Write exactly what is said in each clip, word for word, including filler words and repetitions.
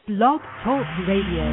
Blog Talk Radio.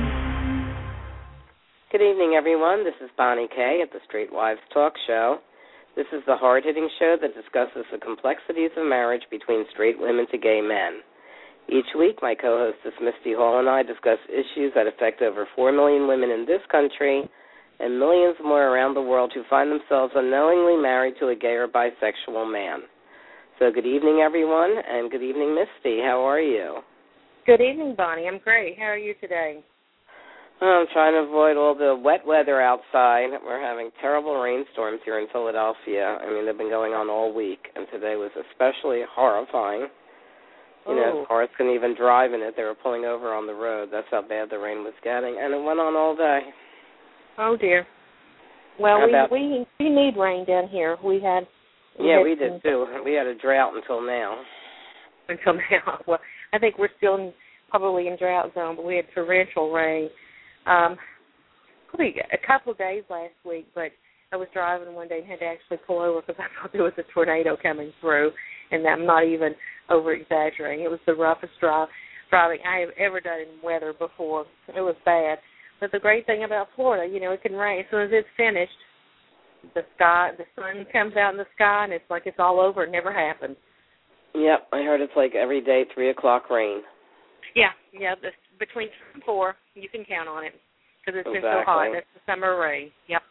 Good evening, everyone. This is Bonnie Kay at the Straight Wives Talk Show. This is the hard-hitting show that discusses the complexities of marriage between straight women to gay men. Each week, my co-hostess Misty Hall and I discuss issues that affect over four million women in this country and millions more around the world who find themselves unknowingly married to a gay or bisexual man. So good evening, everyone, and good evening, Misty. How are you? Good evening, Bonnie. I'm great. How are you today? I'm trying to avoid all the wet weather outside. We're having terrible rainstorms here in Philadelphia. I mean, they've been going on all week, and today was especially horrifying. You know, cars couldn't even drive in it. They were pulling over on the road. That's how bad the rain was getting, and it went on all day. Oh, dear. Well, we, about, we we need rain down here. We had... We yeah, had we did, too. We had a drought until now. Until now. Well, I think we're still in, probably in drought zone, but we had torrential rain. Um, probably a couple of days last week, but I was driving one day and had to actually pull over because I thought there was a tornado coming through, and I'm not even over-exaggerating. It was the roughest drive, driving I have ever done in weather before. It was bad. But the great thing about Florida, you know, it can rain. As soon as it's finished, the sky, the sun comes out in the sky, and it's like it's all over. It never happened. Yep, I heard it's like every day, three o'clock rain. Yeah, yeah, the, between three and four, you can count on it because it's exactly. been so hot. That's the summer rain. Yep.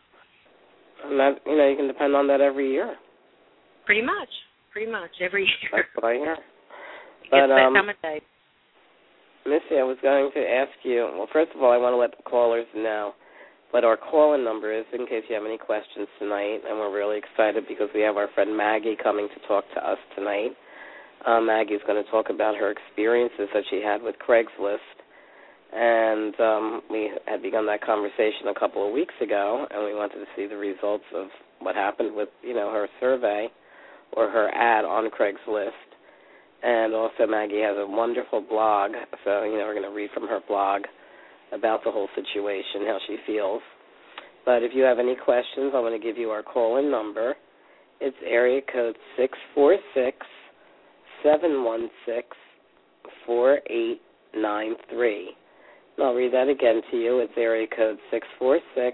And that, you know, you can depend on that every year. Pretty much, pretty much every year. That's what I hear. But, but, um, that time of day. Missy, I was going to ask you, well, first of all, I want to let the callers know what our call-in number is in case you have any questions tonight, and we're really excited because we have our friend Maggie coming to talk to us tonight. Uh, Maggie's going to talk about her experiences that she had with Craigslist, and um, we had begun that conversation a couple of weeks ago, and we wanted to see the results of what happened with, you know, her survey or her ad on Craigslist. And also Maggie has a wonderful blog, so, you know, we're going to read from her blog about the whole situation, how she feels. But if you have any questions, I'm going to give you our call-in number. It's area code six four six, seven one six, four eight nine three. And I'll read that again to you. It's area code six four six,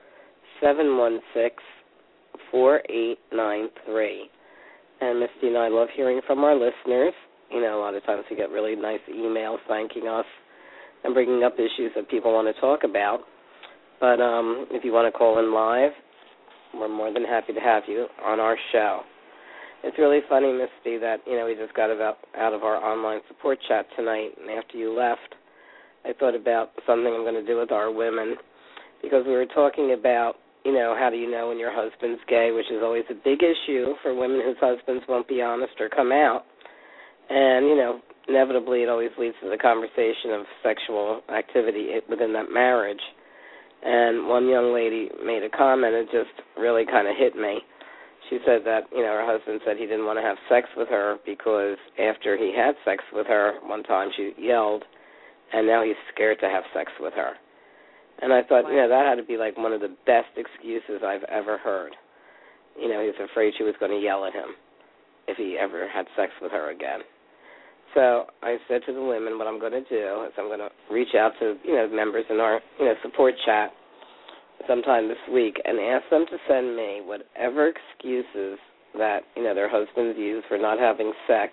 seven one six, four eight nine three. And Misty and I love hearing from our listeners. You know, a lot of times we get really nice emails thanking us and bringing up issues that people want to talk about. But um, if you want to call in live, we're more than happy to have you on our show. It's really funny, Misty, that, you know, we just got about out of our online support chat tonight, and after you left, I thought about something I'm going to do with our women, because we were talking about, you know, how do you know when your husband's gay, which is always a big issue for women whose husbands won't be honest or come out. And, you know, inevitably it always leads to the conversation of sexual activity within that marriage. And one young lady made a comment that just really kind of hit me. She said that, you know, her husband said he didn't want to have sex with her because after he had sex with her one time she yelled, and now he's scared to have sex with her. And I thought, wow. you know, that had to be like one of the best excuses I've ever heard. You know, he was afraid she was going to yell at him if he ever had sex with her again. So I said to the women, what I'm going to do is I'm going to reach out to, you know, members in our, you know, support chat sometime this week and ask them to send me whatever excuses that, you know, their husbands use for not having sex.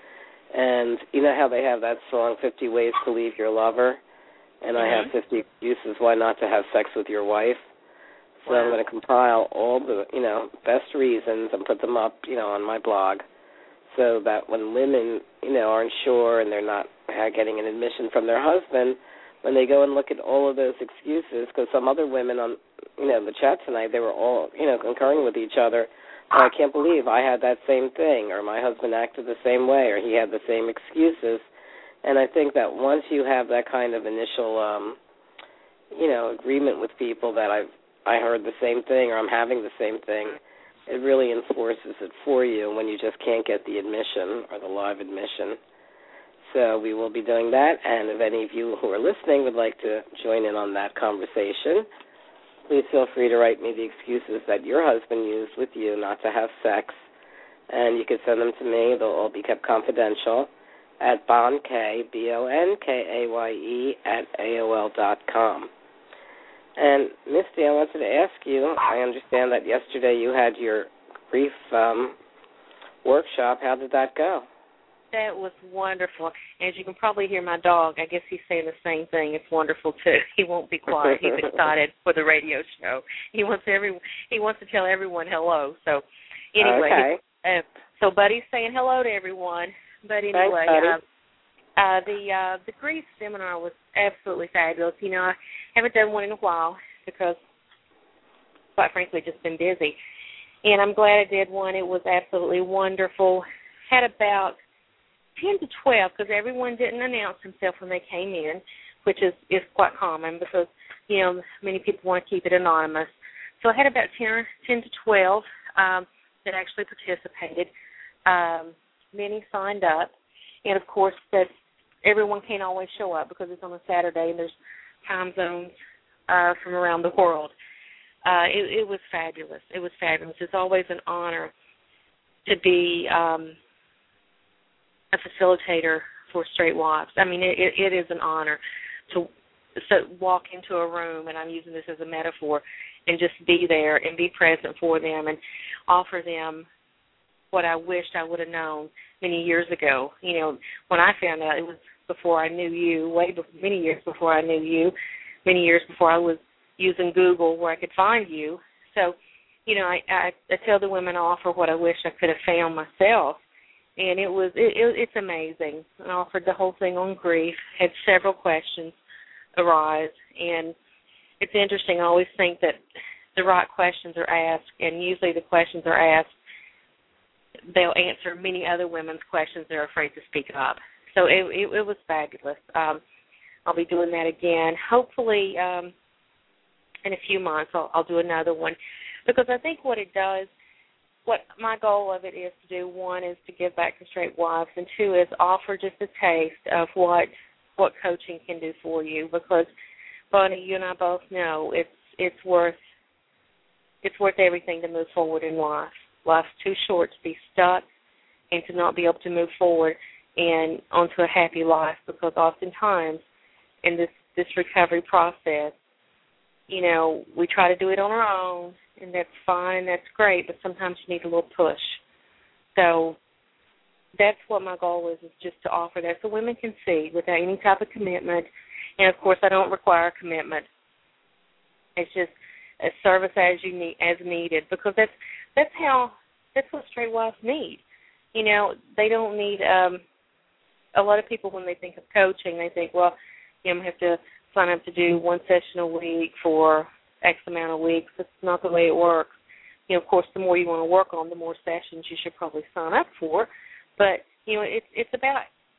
And you know how they have that song, fifty ways to Leave Your Lover? And mm-hmm. I have fifty excuses why not to have sex with your wife. So wow. I'm going to compile all the, you know, best reasons and put them up, you know, on my blog so that when women, you know, aren't sure and they're not getting an admission from their husband, when they go and look at all of those excuses, because some other women on, you know, the chat tonight, they were all, you know, concurring with each other. Oh, I can't believe I had that same thing, or my husband acted the same way, or he had the same excuses. And I think that once you have that kind of initial, um, you know, agreement with people that I've I heard the same thing or I'm having the same thing, it really enforces it for you when you just can't get the admission or the live admission. So we will be doing that, and if any of you who are listening would like to join in on that conversation, please feel free to write me the excuses that your husband used with you not to have sex, and you can send them to me. They'll all be kept confidential, at Bonkaye, B O N K A Y E, at A O L dot com. And, Misty, I wanted to ask you, I understand that yesterday you had your grief um, workshop. How did that go? That was wonderful. As you can probably hear my dog, I guess he's saying the same thing. It's wonderful, too. He won't be quiet. He's excited for the radio show. He wants every he wants to tell everyone hello. So, anyway, okay. uh, so Buddy's saying hello to everyone. But anyway, Thanks, uh, uh, the uh, the grief seminar was absolutely fabulous. You know, I haven't done one in a while because, quite frankly, just been busy. And I'm glad I did one. It was absolutely wonderful. Had about ten to twelve, because everyone didn't announce himself when they came in, which is, is quite common because, you know, many people want to keep it anonymous. So I had about ten, ten to twelve um, that actually participated. Um, many signed up. And, of course, that everyone can't always show up because it's on a Saturday and there's time zones uh, from around the world. Uh, it, it was fabulous. It was fabulous. It's always an honor to be um, a facilitator for Straight Wives. I mean, it, it is an honor to so walk into a room, and I'm using this as a metaphor, and just be there and be present for them and offer them what I wished I would have known many years ago. You know, when I found out, it was before I knew you, way before, many years before I knew you, many years before I was using Google where I could find you. So, you know, I, I, I tell the women I offer what I wish I could have found myself. And it was, it, it, it's amazing. I offered the whole thing on grief, had several questions arise. And it's interesting, I always think that the right questions are asked, and usually the questions are asked, they'll answer many other women's questions they're afraid to speak up. So it, it, it was fabulous. Um, I'll be doing that again. Hopefully um, in a few months I'll, I'll do another one, because I think what it does, what my goal of it is to do, one, is to give back to Straight Wives, and two, is offer just a taste of what what coaching can do for you. Because, Bonnie, you and I both know it's it's worth it's worth everything to move forward in life. Life's too short to be stuck and to not be able to move forward and onto a happy life, because oftentimes in this, this recovery process, you know, we try to do it on our own, and that's fine, that's great, but sometimes you need a little push. So that's what my goal is, is just to offer that so women can see without any type of commitment. And, of course, I don't require a commitment. It's just a service as you need, as needed, because that's that's how that's what straight wives need. You know, they don't need um, a lot of people when they think of coaching, they think, well, you know, I have to sign up to do one session a week for X amount of weeks. That's not the way it works. You know, of course, the more you want to work on, the more sessions you should probably sign up for. But, you know, it's it's about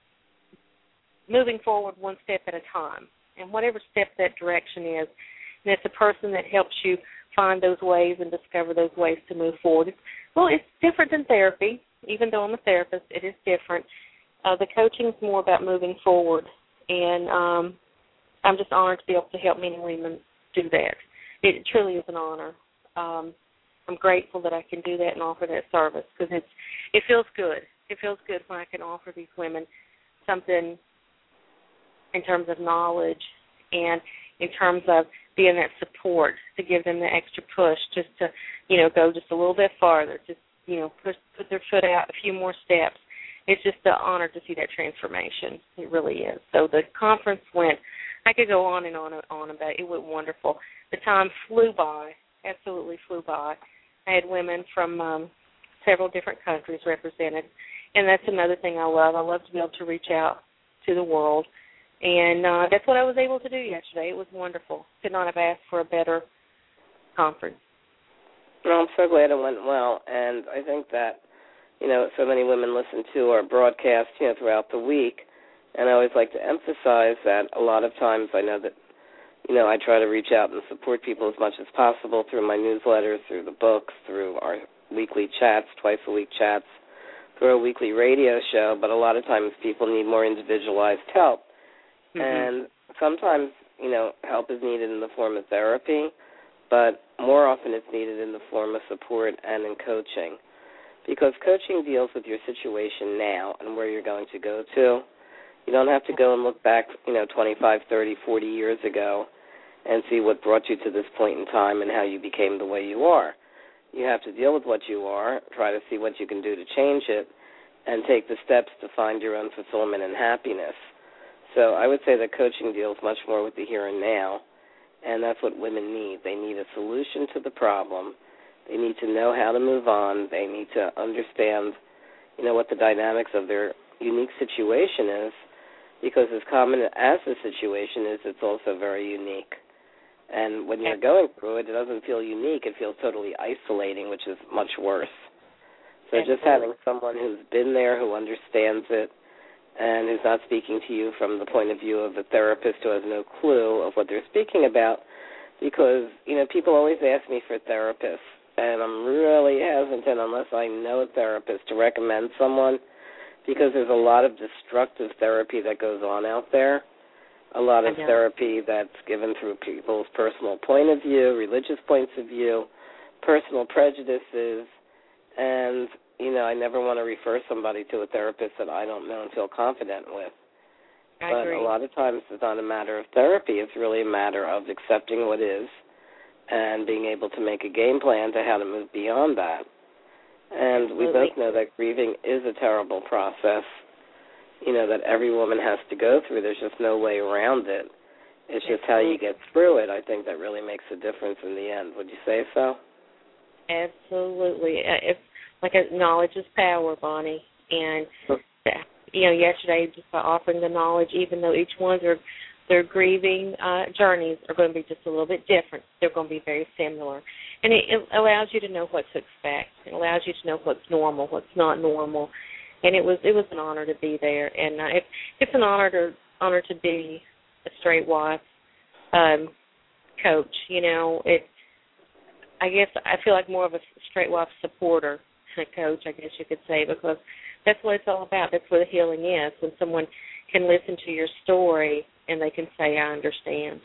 moving forward one step at a time. And whatever step that direction is, and it's a person that helps you find those ways and discover those ways to move forward. Well, it's different than therapy. Even though I'm a therapist, it is different. Uh, the coaching is more about moving forward, and um, I'm just honored to be able to help many women do that. It truly is an honor. Um, I'm grateful that I can do that and offer that service, because it's it feels good. It feels good when I can offer these women something in terms of knowledge and in terms of being that support to give them the extra push just to, you know, go just a little bit farther, just, you know, push, put their foot out a few more steps. It's just an honor to see that transformation. It really is. So the conference went, I could go on and on and on about it. It went wonderful. The time flew by, absolutely flew by. I had women from um, several different countries represented, and that's another thing I love. I love to be able to reach out to the world, and uh, that's what I was able to do yesterday. It was wonderful. Could not have asked for a better conference. Well, I'm so glad it went well, and I think that, you know, so many women listen to our broadcast, you know, throughout the week, and I always like to emphasize that a lot of times I know that, you know, I try to reach out and support people as much as possible through my newsletters, through the books, through our weekly chats, twice-a-week chats, through our weekly radio show, but a lot of times people need more individualized help. Mm-hmm. And sometimes, you know, help is needed in the form of therapy, but more often it's needed in the form of support and in coaching. because coaching deals with your situation now and where you're going to go to. You don't have to go and look back, you know, twenty-five, thirty, forty years ago and see what brought you to this point in time and how you became the way you are. You have to deal with what you are, try to see what you can do to change it, and take the steps to find your own fulfillment and happiness. So I would say that coaching deals much more with the here and now, and that's what women need. They need a solution to the problem. They need to know how to move on. They need to understand, you know, what the dynamics of their unique situation is, because as common as the situation is, it's also very unique. And when you're going through it, it doesn't feel unique. It feels totally isolating, which is much worse. So just having someone who's been there, who understands it, and who's not speaking to you from the point of view of a therapist who has no clue of what they're speaking about, because, you know, people always ask me for therapists, and I'm really hesitant unless I know a therapist to recommend someone, because there's a lot of destructive therapy that goes on out there, a lot of therapy that's given through people's personal point of view, religious points of view, personal prejudices, and, you know, I never want to refer somebody to a therapist that I don't know and feel confident with. I but agree. A lot of times it's not a matter of therapy. It's really a matter of accepting what is and being able to make a game plan to how to move beyond that. And Absolutely. we both know that grieving is a terrible process, you know, that every woman has to go through. There's just no way around it. It's just how you get through it, I think, that really makes a difference in the end. Would you say so? Absolutely. Uh, It's like a, knowledge is power, Bonnie. And, you know, yesterday, just by offering the knowledge, even though each one of their, their grieving uh, journeys are going to be just a little bit different, they're going to be very similar. And it, it allows you to know what to expect. It allows you to know what's normal, what's not normal. And it was it was an honor to be there. And uh, it, it's an honor to honor to be a straight wife um, coach. You know, it. I guess I feel like more of a straight wife supporter than a coach, I guess you could say, because that's what it's all about. That's what the healing is, when someone can listen to your story and they can say, I understand.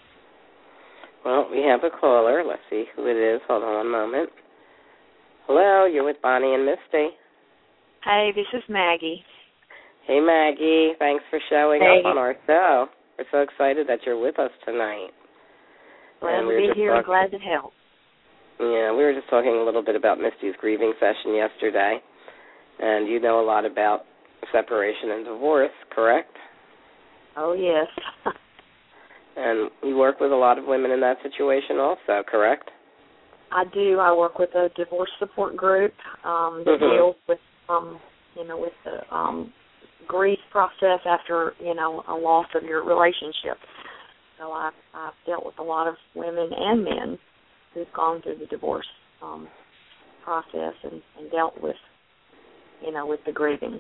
Well, we have a caller. Let's see who it is. Hold on one moment. Hello, you're with Bonnie and Misty. Hey, this is Maggie. Hey, Maggie. Thanks for showing hey. up on our show. We're so excited that you're with us tonight. Glad and we to be just here talking, and glad to help. Yeah, we were just talking a little bit about Misty's grieving session yesterday, and you know a lot about separation and divorce, correct? Oh, yes. And you work with a lot of women in that situation also, correct? I do. I work with a divorce support group um, that mm-hmm. deals with, um, you know, with the um, grief process after, you know, a loss of your relationship. So I've, I've dealt with a lot of women and men who've gone through the divorce um, process and, and dealt with, you know, with the grieving.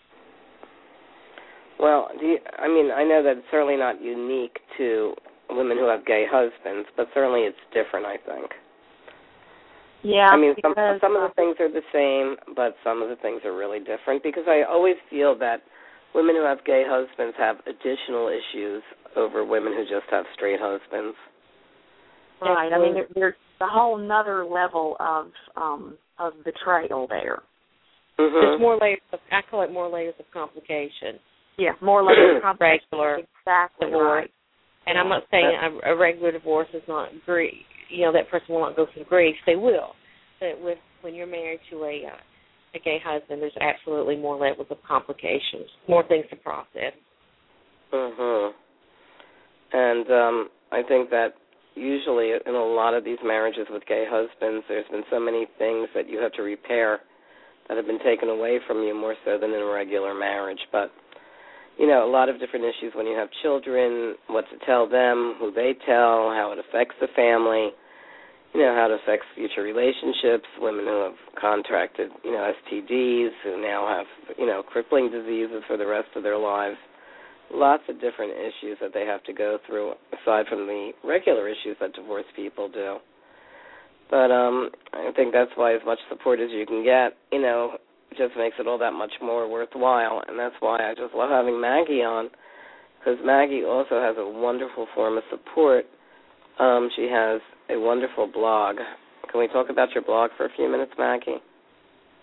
Well, do you, I mean, I know that it's certainly not unique to women who have gay husbands, but certainly it's different, I think. Yeah, I mean, some, because, some of the things are the same, but some of the things are really different, because I always feel that women who have gay husbands have additional issues over women who just have straight husbands. Right. I mean, there, there's a whole nother level of um, of betrayal there. Mm-hmm. There's more layers of, I call it more layers of complication. Yeah, more layers of complication. Regular exactly divorce. Right. And I'm not saying a, a regular divorce is not grief. You know, that person will not go through grief. They will. But with when you're married to a uh, a gay husband, there's absolutely more levels of complications, more things to process. Mhm. And um, I think that usually in a lot of these marriages with gay husbands, there's been so many things that you have to repair that have been taken away from you more so than in a regular marriage. But, you know, a lot of different issues when you have children, what to tell them, who they tell, how it affects the family, you know, how it affects future relationships, women who have contracted, you know, S T Ds, who now have, you know, crippling diseases for the rest of their lives. Lots of different issues that they have to go through, aside from the regular issues that divorced people do. But um, I think that's why as much support as you can get, you know, just makes it all that much more worthwhile. And that's why I just love having Maggie on, because Maggie also has a wonderful form of support. Um, she has a wonderful blog. Can we talk about your blog for a few minutes, Maggie?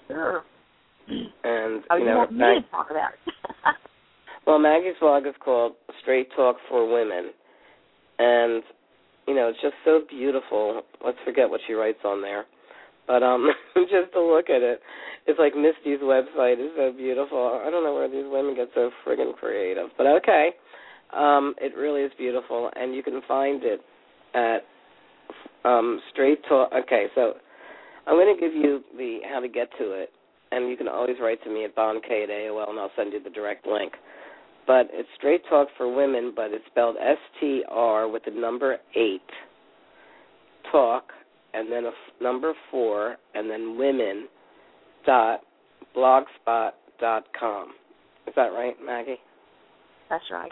Sure. And, oh, you, you know, want me Mag- to talk about it? well, Maggie's blog is called Straight Talk for Women. And, you know, it's just so beautiful. Let's forget what she writes on there. But um, just to look at it, it's like Misty's website is so beautiful. I don't know where these women get so friggin' creative. But okay, um, it really is beautiful. And you can find it at um, Straight Talk. Okay, so I'm going to give you the how to get to it. And you can always write to me at bond k at A O L, and I'll send you the direct link. But it's Straight Talk for Women, but it's spelled S T R with the number eight, talk, and then a f- number four, and then women dot blogspot dot com. Is that right, Maggie? That's right.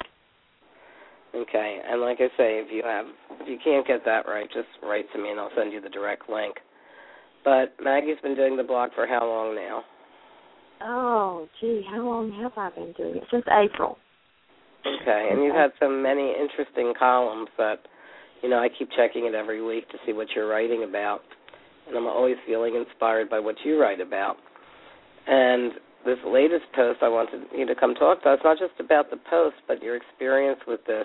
Okay, and like I say, if you have, if you can't get that right, just write to me, and I'll send you the direct link. But Maggie's been doing the blog for how long now? Oh, gee, how long have I been doing it? Since April. Okay, and you've had so many interesting columns that, you know, I keep checking it every week to see what you're writing about, and I'm always feeling inspired by what you write about. And this latest post I wanted you to come talk to, it's not just about the post, but your experience with this.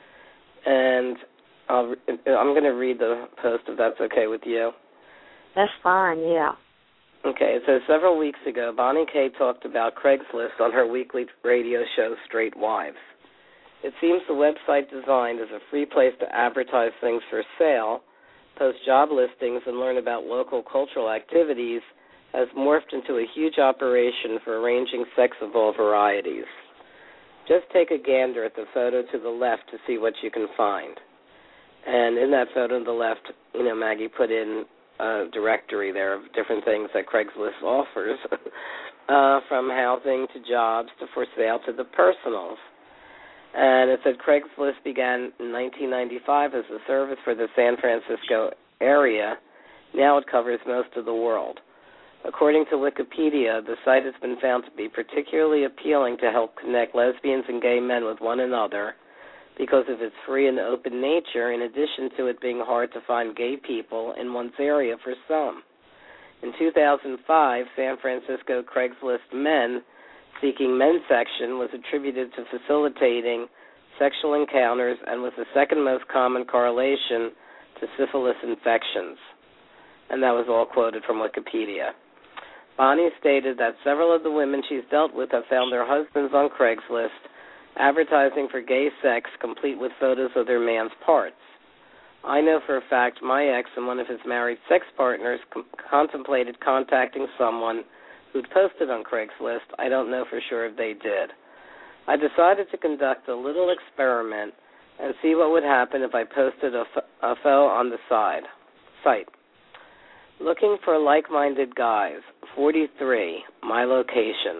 And I'll, I'm going to read the post if that's okay with you. That's fine, yeah. Okay, it says, several weeks ago, Bonnie Kay talked about Craigslist on her weekly radio show, Straight Wives. It seems the website designed as a free place to advertise things for sale, post job listings, and learn about local cultural activities has morphed into a huge operation for arranging sex of all varieties. Just take a gander at the photo to the left to see what you can find. And in that photo to the left, you know, Maggie put in a directory there of different things that Craigslist offers, uh, from housing to jobs to for sale to the personals. And it said Craigslist began in nineteen ninety-five as a service for the San Francisco area. Now it covers most of the world. According to Wikipedia, the site has been found to be particularly appealing to help connect lesbians and gay men with one another because of its free and open nature, in addition to it being hard to find gay people in one's area for some. In two thousand five, San Francisco Craigslist Men Seeking Men section was attributed to facilitating sexual encounters and was the second most common correlation to syphilis infections. And that was all quoted from Wikipedia. Bonnie stated that several of the women she's dealt with have found their husbands on Craigslist advertising for gay sex, complete with photos of their man's parts. I know for a fact my ex and one of his married sex partners com- contemplated contacting someone who'd posted on Craigslist. I don't know for sure if they did. I decided to conduct a little experiment and see what would happen if I posted a, f- a photo on the side site. Looking for like-minded guys, forty-three, my location.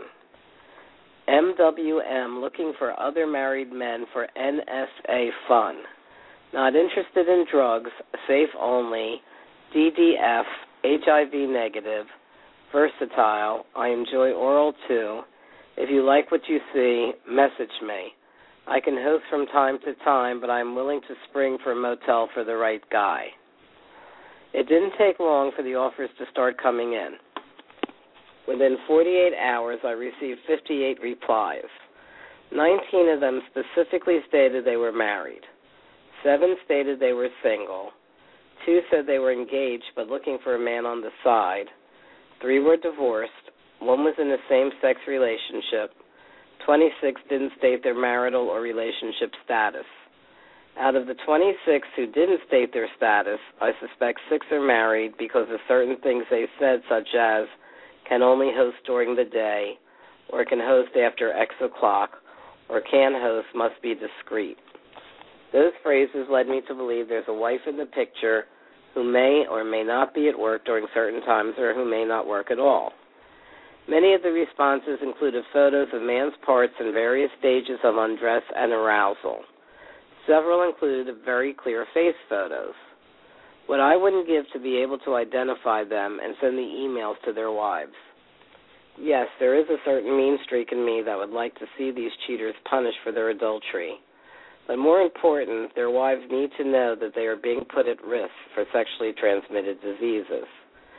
M W M, looking for other married men for N S A fun. Not interested in drugs, safe only, D D F, H I V negative, versatile, I enjoy oral too. If you like what you see, message me. I can host from time to time, but I'm willing to spring for a motel for the right guy. It didn't take long for the offers to start coming in. Within forty-eight hours, I received fifty-eight replies. nineteen of them specifically stated they were married. Seven stated they were single. Two said they were engaged but looking for a man on the side. Three were divorced. One was in a same-sex relationship. twenty-six didn't state their marital or relationship status. Out of the twenty-six who didn't state their status, I suspect six are married because of certain things they said, such as can only host during the day, or can host after X o'clock, or can host, must be discreet. Those phrases led me to believe there's a wife in the picture who may or may not be at work during certain times or who may not work at all. Many of the responses included photos of man's parts in various stages of undress and arousal. Several included very clear face photos. What I wouldn't give to be able to identify them and send the emails to their wives. Yes, there is a certain mean streak in me that would like to see these cheaters punished for their adultery. But more important, their wives need to know that they are being put at risk for sexually transmitted diseases.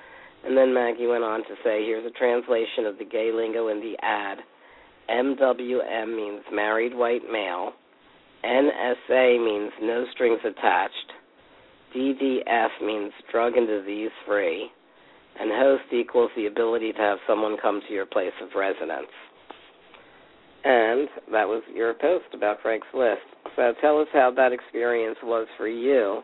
And then Maggie went on to say, here's a translation of the gay lingo in the ad. M W M means married white male. N S A means no strings attached. D D F means drug and disease free. And host equals the ability to have someone come to your place of residence. And that was your post about Craigslist. So tell us how that experience was for you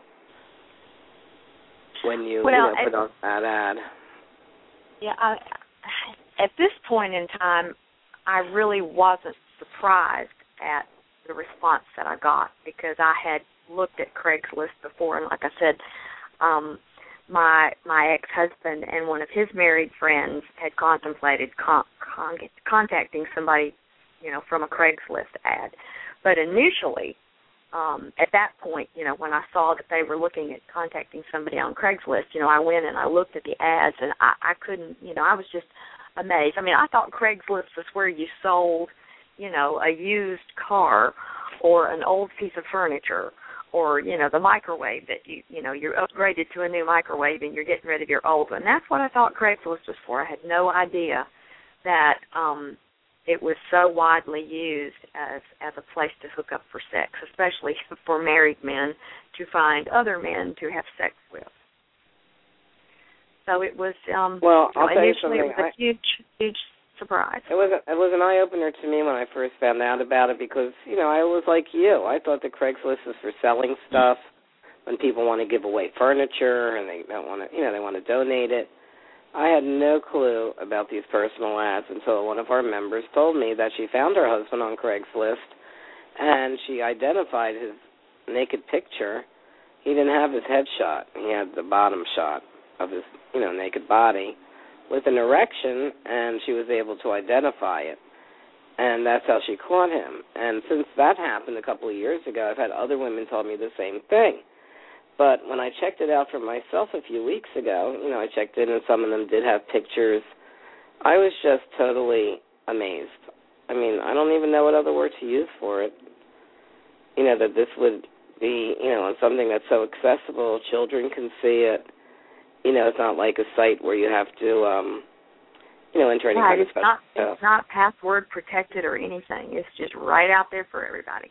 when you, well, you know, at, put on that ad. Yeah, I, at this point in time, I really wasn't surprised at the response that I got because I had looked at Craigslist before, and like I said, um, my my ex-husband and one of his married friends had contemplated con- con- contacting somebody, you know, from a Craigslist ad. But initially, um, at that point, you know, when I saw that they were looking at contacting somebody on Craigslist, you know, I went and I looked at the ads, and I, I couldn't, you know, I was just amazed. I mean, I thought Craigslist was where you sold, you know, a used car or an old piece of furniture or, you know, the microwave that you, you know, you're upgraded to a new microwave and you're getting rid of your old one. That's what I thought Craigslist was for. I had no idea that um, it was so widely used as, as a place to hook up for sex, especially for married men to find other men to have sex with. So it was, um, well, I'll you know, tell you initially something. it was a I, huge, huge surprise. It was a, it was an eye opener to me when I first found out about it because, you know, I was like you. I thought that Craigslist was for selling stuff when people want to give away furniture and they don't want to, you know, they want to donate it. I had no clue about these personal ads until one of our members told me that she found her husband on Craigslist and she identified his naked picture. He didn't have his headshot. He had the bottom shot of his, you know, naked body with an erection, and she was able to identify it. And that's how she caught him. And since that happened a couple of years ago, I've had other women tell me the same thing. But when I checked it out for myself a few weeks ago, you know, I checked in and some of them did have pictures. I was just totally amazed. I mean, I don't even know what other word to use for it. You know, that this would be, you know, on something that's so accessible, children can see it. You know, it's not like a site where you have to, um, you know, enter any right, kind of it's special not, stuff. It's not password protected or anything. It's just right out there for everybody.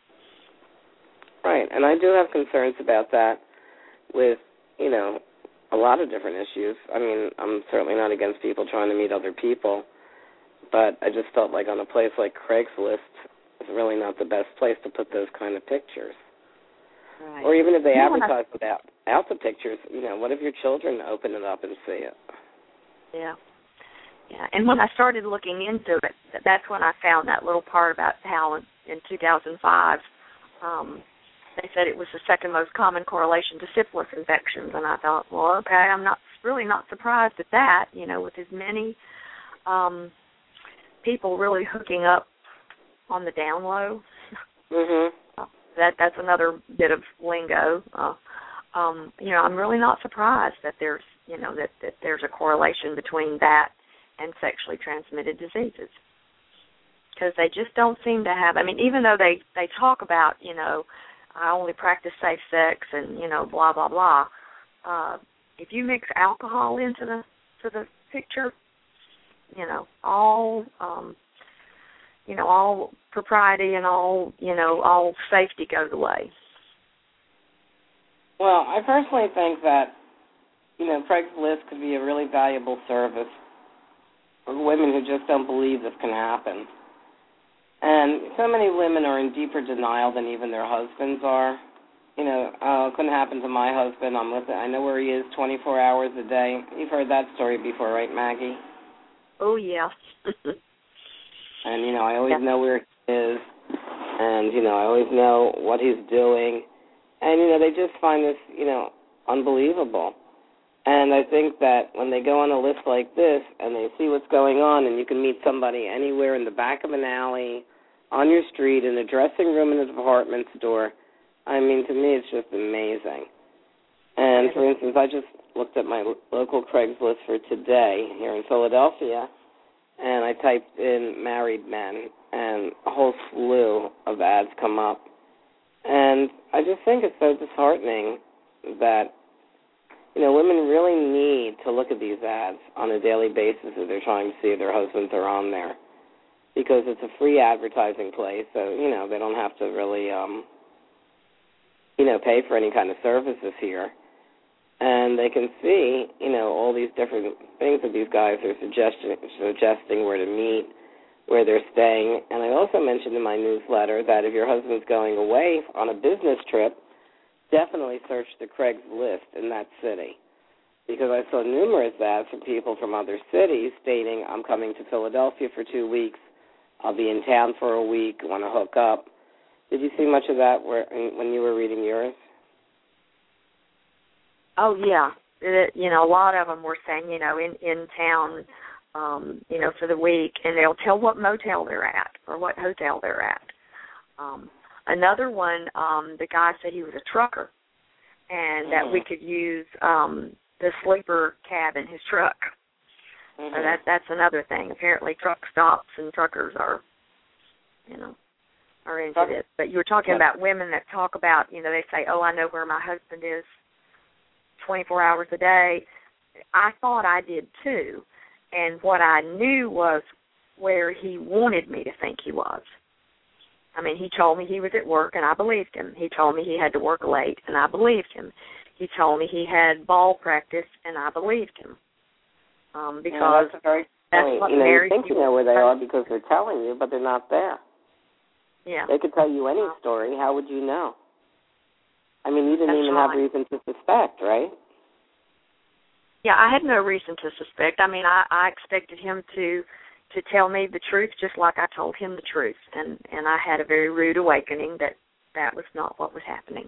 Right, and I do have concerns about that with, you know, a lot of different issues. I mean, I'm certainly not against people trying to meet other people, but I just felt like on a place like Craigslist, it's really not the best place to put those kind of pictures. Right. Or even if they you advertise without out the pictures, you know, what if your children open it up and see it? Yeah. Yeah, and when I started looking into it, that's when I found that little part about how in, in two thousand five um, they said it was the second most common correlation to syphilis infections, and I thought, well, okay, I'm not really not surprised at that, you know, with as many um, people really hooking up on the down low. Mhm. That that's another bit of lingo. Uh, um, you know, I'm really not surprised that there's, you know, that, that there's a correlation between that and sexually transmitted diseases, because they just don't seem to have. I mean, even though they they talk about, you know, I only practice safe sex and, you know, blah blah blah. Uh, if you mix alcohol into the to the picture, you know, all. Um, You know, all propriety and all, you know, all safety goes away. Well, I personally think that, you know, Craigslist could be a really valuable service for women who just don't believe this can happen. And so many women are in deeper denial than even their husbands are. You know, oh, it couldn't happen to my husband. I'm with it. I know where he is twenty-four hours a day. You've heard that story before, right, Maggie? Oh, yeah. And, you know, I always yeah. know where he is, and, you know, I always know what he's doing. And, you know, they just find this, you know, unbelievable. And I think that when they go on a list like this and they see what's going on, and you can meet somebody anywhere in the back of an alley, on your street, in a dressing room in a department store, I mean, to me it's just amazing. And, for instance, I just looked at my local Craigslist for today here in Philadelphia, and I typed in married men, and a whole slew of ads come up. And I just think it's so disheartening that, you know, women really need to look at these ads on a daily basis if they're trying to see if their husbands are on there, because it's a free advertising place, so, you know, they don't have to really, um, you know, pay for any kind of services here. And they can see, you know, all these different things that these guys are suggesting, suggesting where to meet, where they're staying. And I also mentioned in my newsletter that if your husband's going away on a business trip, definitely search the Craigslist in that city, because I saw numerous ads from people from other cities stating, I'm coming to Philadelphia for two weeks, I'll be in town for a week, want to hook up. Did you see much of that where, when you were reading yours? Oh, yeah. It, you know, a lot of them were saying, you know, in, in town, um, you know, for the week, and they'll tell what motel they're at or what hotel they're at. Um, another one, um, the guy said he was a trucker and mm-hmm. that we could use um, the sleeper cab in his truck. Mm-hmm. So that that's another thing. Apparently truck stops and truckers are, you know, are into this. But you were talking about women that talk about, you know, they say, oh, I know where my husband is twenty-four hours a day. I thought I did too. And what I knew was where he wanted me to think he was. I mean, he told me he was at work, and I believed him. He told me he had to work late, and I believed him. He told me he had ball practice, and I believed him. Um, because yeah, that's a very that's point. what you know, married you think you know where they are because they're telling you, but they're not there. Yeah. They could tell you any story. How would you know? I mean, you didn't That's even right. have reason to suspect, right? Yeah, I had no reason to suspect. I mean, I, I expected him to to tell me the truth just like I told him the truth, and, and I had a very rude awakening that that was not what was happening.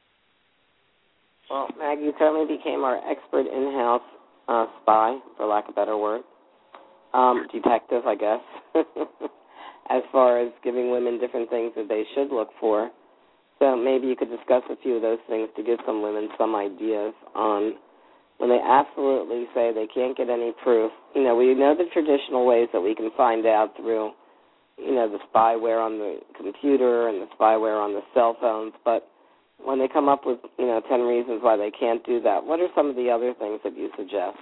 Well, Maggie certainly became our expert in-house uh, spy, for lack of a better word, um, detective, I guess, as far as giving women different things that they should look for. So maybe you could discuss a few of those things to give some women some ideas on when they absolutely say they can't get any proof. You know, we know the traditional ways that we can find out through, you know, the spyware on the computer and the spyware on the cell phones, but when they come up with, you know, ten reasons why they can't do that, what are some of the other things that you suggest?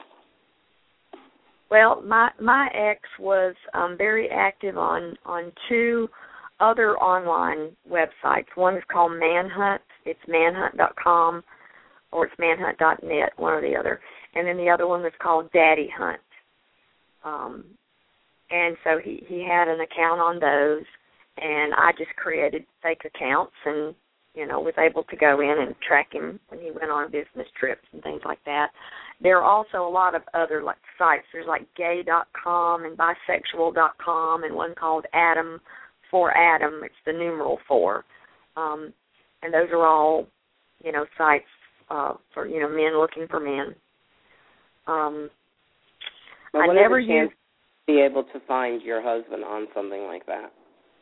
Well, my my ex was um, very active on, on two other online websites. One is called Manhunt. It's manhunt dot com or it's manhunt dot net, one or the other. And then the other one was called Daddy Hunt. Um, and so he, he had an account on those, and I just created fake accounts and, you know, was able to go in and track him when he went on business trips and things like that. There are also a lot of other like sites. There's like gay dot com and bisexual dot com and one called Adam for Adam. It's the numeral four. Um, and those are all, you know, sites uh, for, you know, men looking for men. Um, well, I never used... be able to find your husband on something like that?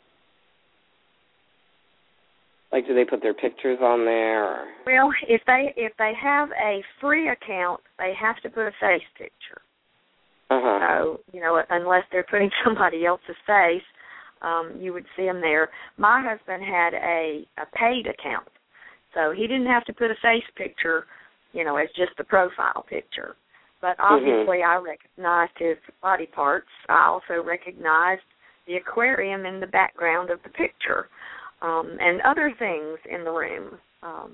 Like, do they put their pictures on there? Or? Well, if they if they have a free account, they have to put a face picture. Uh-huh. So, you know, unless they're putting somebody else's face, um, you would see them there. My husband had a, a paid account, so he didn't have to put a face picture, you know, as just the profile picture. But obviously mm-hmm. I recognized his body parts. I also recognized the aquarium in the background of the picture. Um, and other things in the room. Um,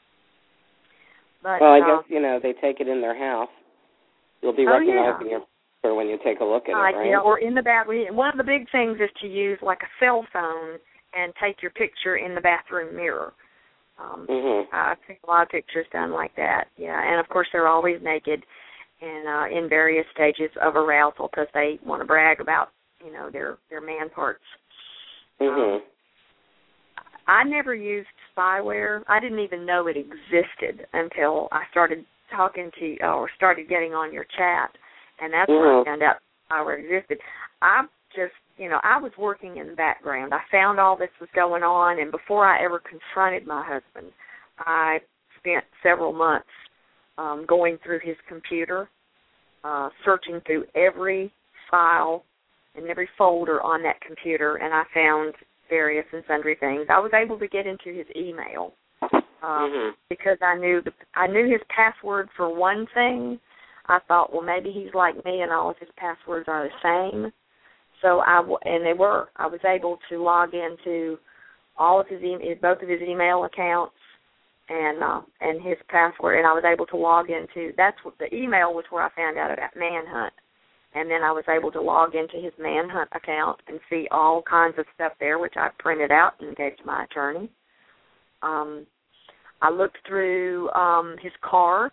but, well, I uh, guess, you know, they take it in their house. You'll be oh, recognizing yeah. your picture when you take a look at uh, it, right? Yeah, or in the bathroom. One of the big things is to use, like, a cell phone and take your picture in the bathroom mirror. Um, mm-hmm. I take a lot of pictures done like that, yeah. And, of course, they're always naked and uh, in various stages of arousal because they want to brag about, you know, their, their man parts. Mm-hmm. Um, I never used spyware. I didn't even know it existed until I started talking to you or started getting on your chat, and that's mm-hmm. when I found out spyware existed. I just, you know, I was working in the background. I found all this was going on, and before I ever confronted my husband, I spent several months um, going through his computer, uh, searching through every file and every folder on that computer, and I found various and sundry things. I was able to get into his email, um, mm-hmm. because I knew the, I knew his password for one thing. I thought, well, maybe he's like me and all of his passwords are the same. So I and they were. I was able to log into all of his e- both of his email accounts and uh, and his password, and I was able to log into. That's what the email was where I found out about Manhunt, and then I was able to log into his Manhunt account and see all kinds of stuff there, which I printed out and gave to my attorney. Um, I looked through um, his car.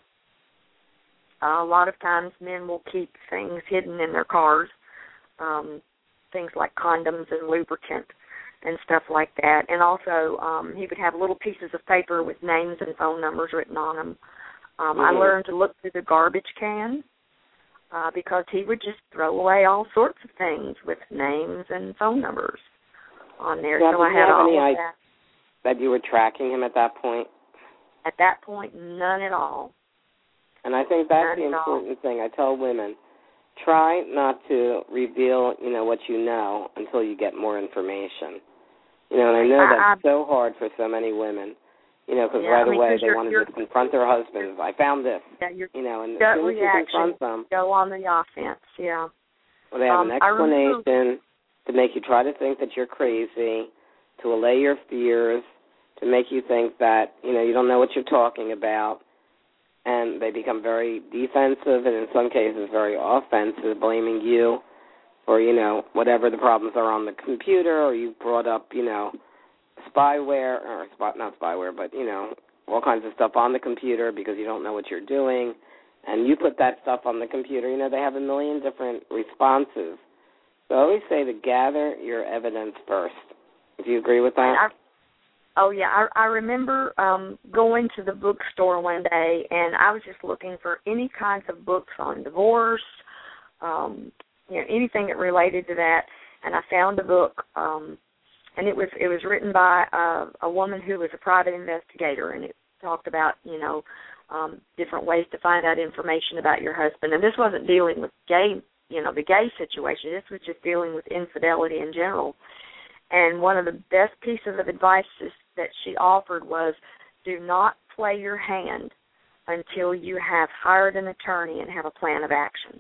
Uh, a lot of times men will keep things hidden in their cars, um, things like condoms and lubricant and stuff like that. And also um, he would have little pieces of paper with names and phone numbers written on them. Um, mm-hmm. I learned to look through the garbage can uh, because he would just throw away all sorts of things with names and phone numbers on there. Now, so I had all of idea that. That you were tracking him at that point? At that point, none at all. And I think that's none the important thing. I tell women, try not to reveal, you know, what you know until you get more information. You know, and I know I, that's I, so hard for so many women, you know, because yeah, right I mean, away they you're, want to you're, just confront their husbands. I found this, yeah, you're, you know, and as gut soon as you reaction, confront them, go on the offense, yeah. well, they have um, an explanation to make you try to think that you're crazy, to allay your fears, to make you think that, you know, you don't know what you're talking about, and they become very defensive and in some cases very offensive, blaming you for, you know, whatever the problems are on the computer, or you brought up, you know, spyware, or spy, not spyware, but, you know, all kinds of stuff on the computer because you don't know what you're doing, and you put that stuff on the computer. You know, they have a million different responses. So I always say to gather your evidence first. Do you agree with that? I, oh, yeah. I, I remember um, going to the bookstore one day, and I was just looking for any kinds of books on divorce, um, you know, anything that related to that, and I found a book, um, and it was it was written by a, a woman who was a private investigator, and it talked about, you know, um, different ways to find out information about your husband. And this wasn't dealing with gay, you know, the gay situation. This was just dealing with infidelity in general. And one of the best pieces of advice that she offered was, do not play your hand until you have hired an attorney and have a plan of action.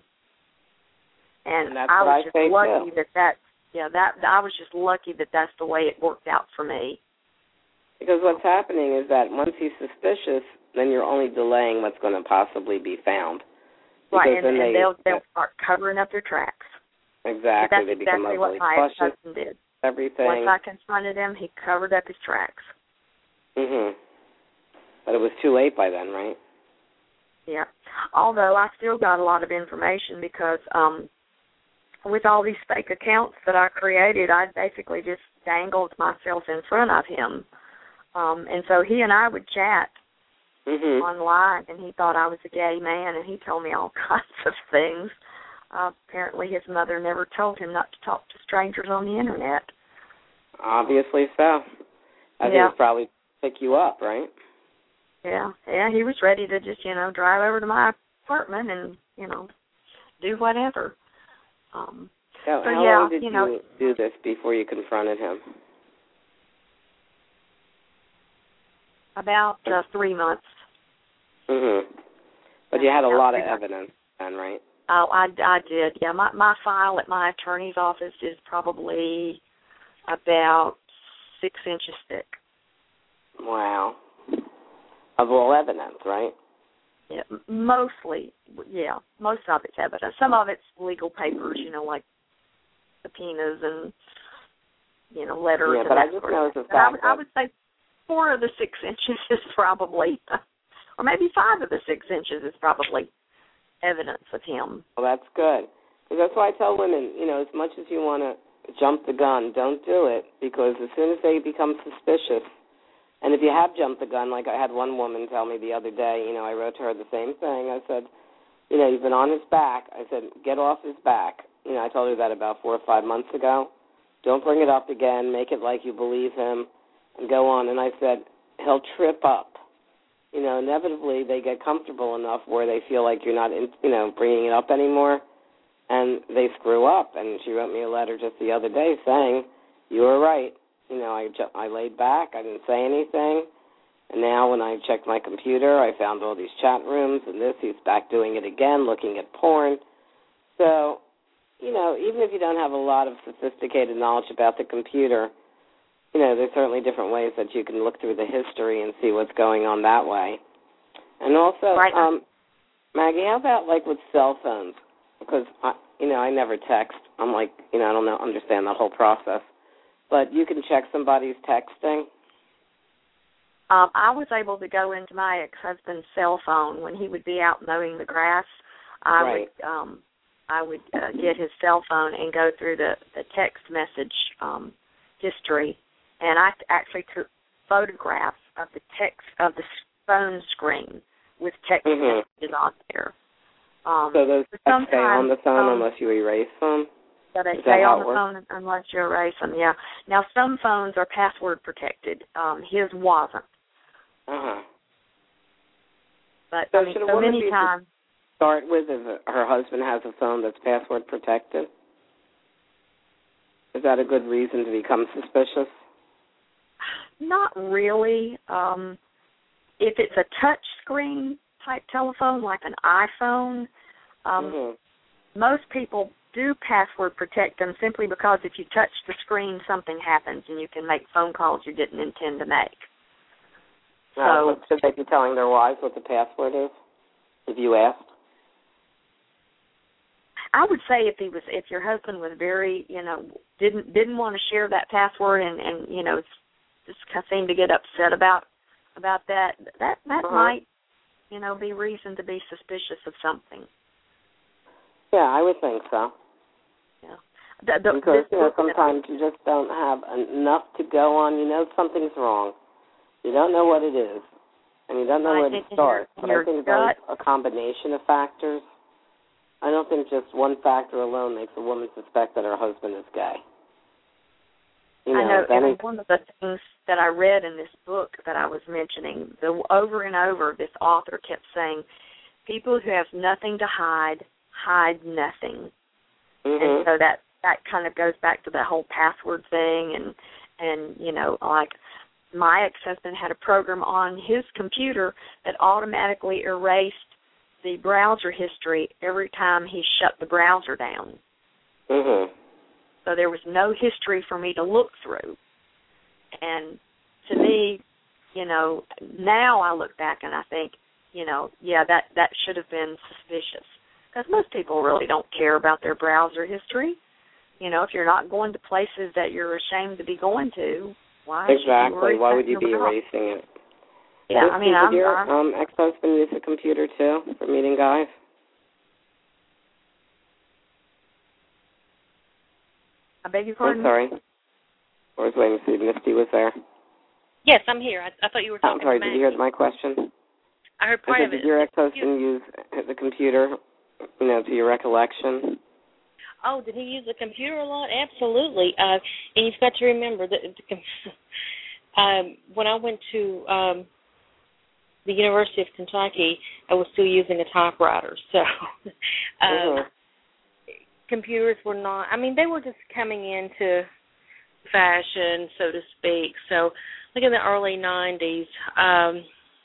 And, and that's I was what just I say lucky too. that that, yeah, that I was just lucky that that's the way it worked out for me. Because what's happening is that once he's suspicious, then you're only delaying what's going to possibly be found. Because Right, and, then and they, they'll they'll start covering up their tracks. Exactly. That's they become exactly what overly my cautious. ex-husband did. Everything. Once I confronted him, he covered up his tracks. Mhm. But it was too late by then, right? Yeah. Although I still got a lot of information because um, with all these fake accounts that I created, I basically just dangled myself in front of him. Um, and so he and I would chat mhm. online, and he thought I was a gay man, and he told me all kinds of things. Uh, apparently his mother never told him not to talk to strangers on the Internet. Obviously so. I think yeah. it's probably pick you up, right? Yeah, yeah, he was ready to just, you know, drive over to my apartment and, you know, do whatever. Um, so, so how yeah, long did you, know, you do this before you confronted him? About uh, three months. Mhm. But you had a About lot of three months. evidence then, right? Oh, I, I did. Yeah, my my file at my attorney's office is probably about six inches thick. Wow. Of all evidence, right? Yeah, mostly, yeah, most of it's evidence. Some of it's legal papers, you know, like subpoenas and, you know, letters. Yeah, and but that I just sort know of it's a thing. But I, fact would, I would say four of the six inches is probably, or maybe five of the six inches is probably evidence of him. Well, that's good. Because that's why I tell women, you know, as much as you want to jump the gun, don't do it, because as soon as they become suspicious, and if you have jumped the gun, like I had one woman tell me the other day, you know, I wrote to her the same thing. I said, you know, you've been on his back. I said, get off his back. You know, I told her that about four or five months ago. Don't bring it up again. Make it like you believe him and go on. And I said, he'll trip up. You know, inevitably they get comfortable enough where they feel like you're not, in, you know, bringing it up anymore, and they screw up. And she wrote me a letter just the other day saying, you were right. You know, I, ju- I laid back. I didn't say anything. And now when I checked my computer, I found all these chat rooms and this. He's back doing it again, looking at porn. So, you know, even if you don't have a lot of sophisticated knowledge about the computer, you know, there's certainly different ways that you can look through the history and see what's going on that way. And also, right. um, Maggie, how about, like, with cell phones? Because, I, you know, I never text. I'm like, you know, I don't know, understand the whole process. But you can check somebody's texting. Um, I was able to go into my ex-husband's cell phone when he would be out mowing the grass. I right. would um, I would uh, get his cell phone and go through the, the text message um, history, and I actually took photographs of the text of the phone screen with text mm-hmm. messages on there. Um, so those texts stay on the phone um, unless you erase them? So they Is stay on the works? phone unless you erase them, yeah. Now, some phones are password protected. Um, his wasn't. Uh-huh. But, so, I mean, should so many times... start with if her husband has a phone that's password protected? Is that a good reason to become suspicious? Not really. Um, if it's a touch screen type telephone, like an iPhone, um, mm-hmm. most people do password protect them simply because if you touch the screen, something happens and you can make phone calls you didn't intend to make. No, so, should they be telling their wives what the password is, if you asked? I would say if he was, if your husband was very, you know, didn't didn't want to share that password and, and you know, just seemed to get upset about about that, that that uh-huh. might, you know, be reason to be suspicious of something. Yeah, I would think so. Yeah, the, the, because this you know sometimes you just don't have enough to go on. You know something's wrong. You don't know what it is, and you don't know where to start. But I think there's a combination of factors. I don't think just one factor alone makes a woman suspect that her husband is gay. You know, I know, any... and one of the things that I read in this book that I was mentioning, the over and over, this author kept saying, people who have nothing to hide, hide nothing. Mm-hmm. And so that, that kind of goes back to that whole password thing, and, and you know, like my ex-husband had a program on his computer that automatically erased the browser history every time he shut the browser down. Mm-hmm. So there was no history for me to look through. And to me, you know, now I look back and I think, you know, yeah, that, that should have been suspicious. Because most people really don't care about their browser history. You know, if you're not going to places that you're ashamed to be going to, why exactly. should you Why would you be about? erasing it? Yeah, Did I mean, did I'm, your I'm um, ex-husband use a computer too for meeting guys? I beg your pardon? I'm sorry. I was waiting to see if Misty was there. Yes, I'm here. I, I thought you were talking I'm sorry, to did you hear my question? I heard part I said, of it. Did your ex-husband use the computer, you know, to your recollection? Oh, did he use the computer a lot? Absolutely. Uh, and you've got to remember that the, um, when I went to um, the University of Kentucky, I was still using a typewriter. So um, mm-hmm. computers were not, I mean, they were just coming into fashion, so to speak. So like in the early nineties, um,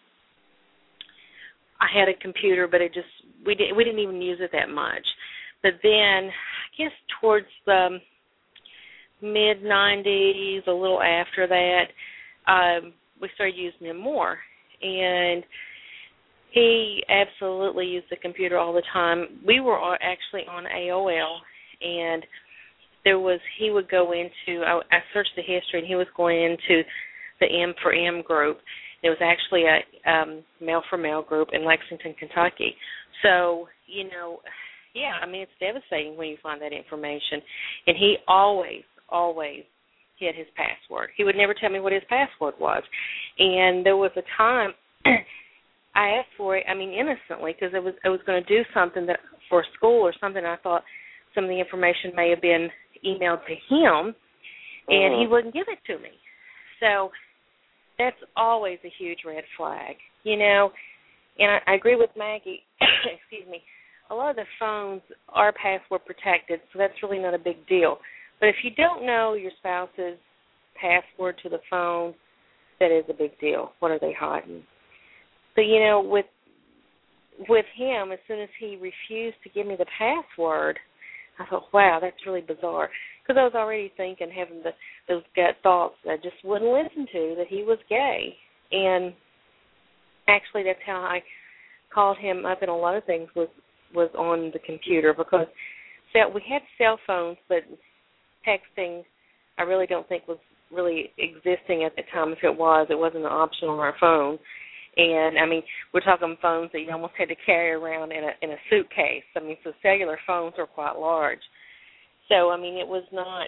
I had a computer, but it just, we, did, we didn't even use it that much. But then, I guess towards the mid nineties, a little after that, um, we started using them more. And he absolutely used the computer all the time. We were actually on A O L, and there was, he would go into, I, I searched the history, and he was going into the M for M group. It was actually a um, male for male group in Lexington, Kentucky. So, you know, yeah, I mean, it's devastating when you find that information. And he always, always hid his password. He would never tell me what his password was. And there was a time I asked for it, I mean, innocently, because I was, I was going to do something that for school or something. I thought some of the information may have been emailed to him, and mm-hmm. he wouldn't give it to me. So that's always a huge red flag, you know. And I, I agree with Maggie, excuse me, a lot of the phones are password protected, so that's really not a big deal. But if you don't know your spouse's password to the phone, that is a big deal. What are they hiding? But, you know, with with him, as soon as he refused to give me the password, I thought, wow, that's really bizarre. Because I was already thinking, having the, those gut thoughts that I just wouldn't listen to, that he was gay. And actually, that's how I called him up in a lot of things, was, was on the computer. Because so we had cell phones, but texting I really don't think was really existing at the time. If it was, it wasn't an option on our phone. And, I mean, we're talking phones that you almost had to carry around in a in a suitcase. I mean, so cellular phones are quite large. So, I mean, it was not,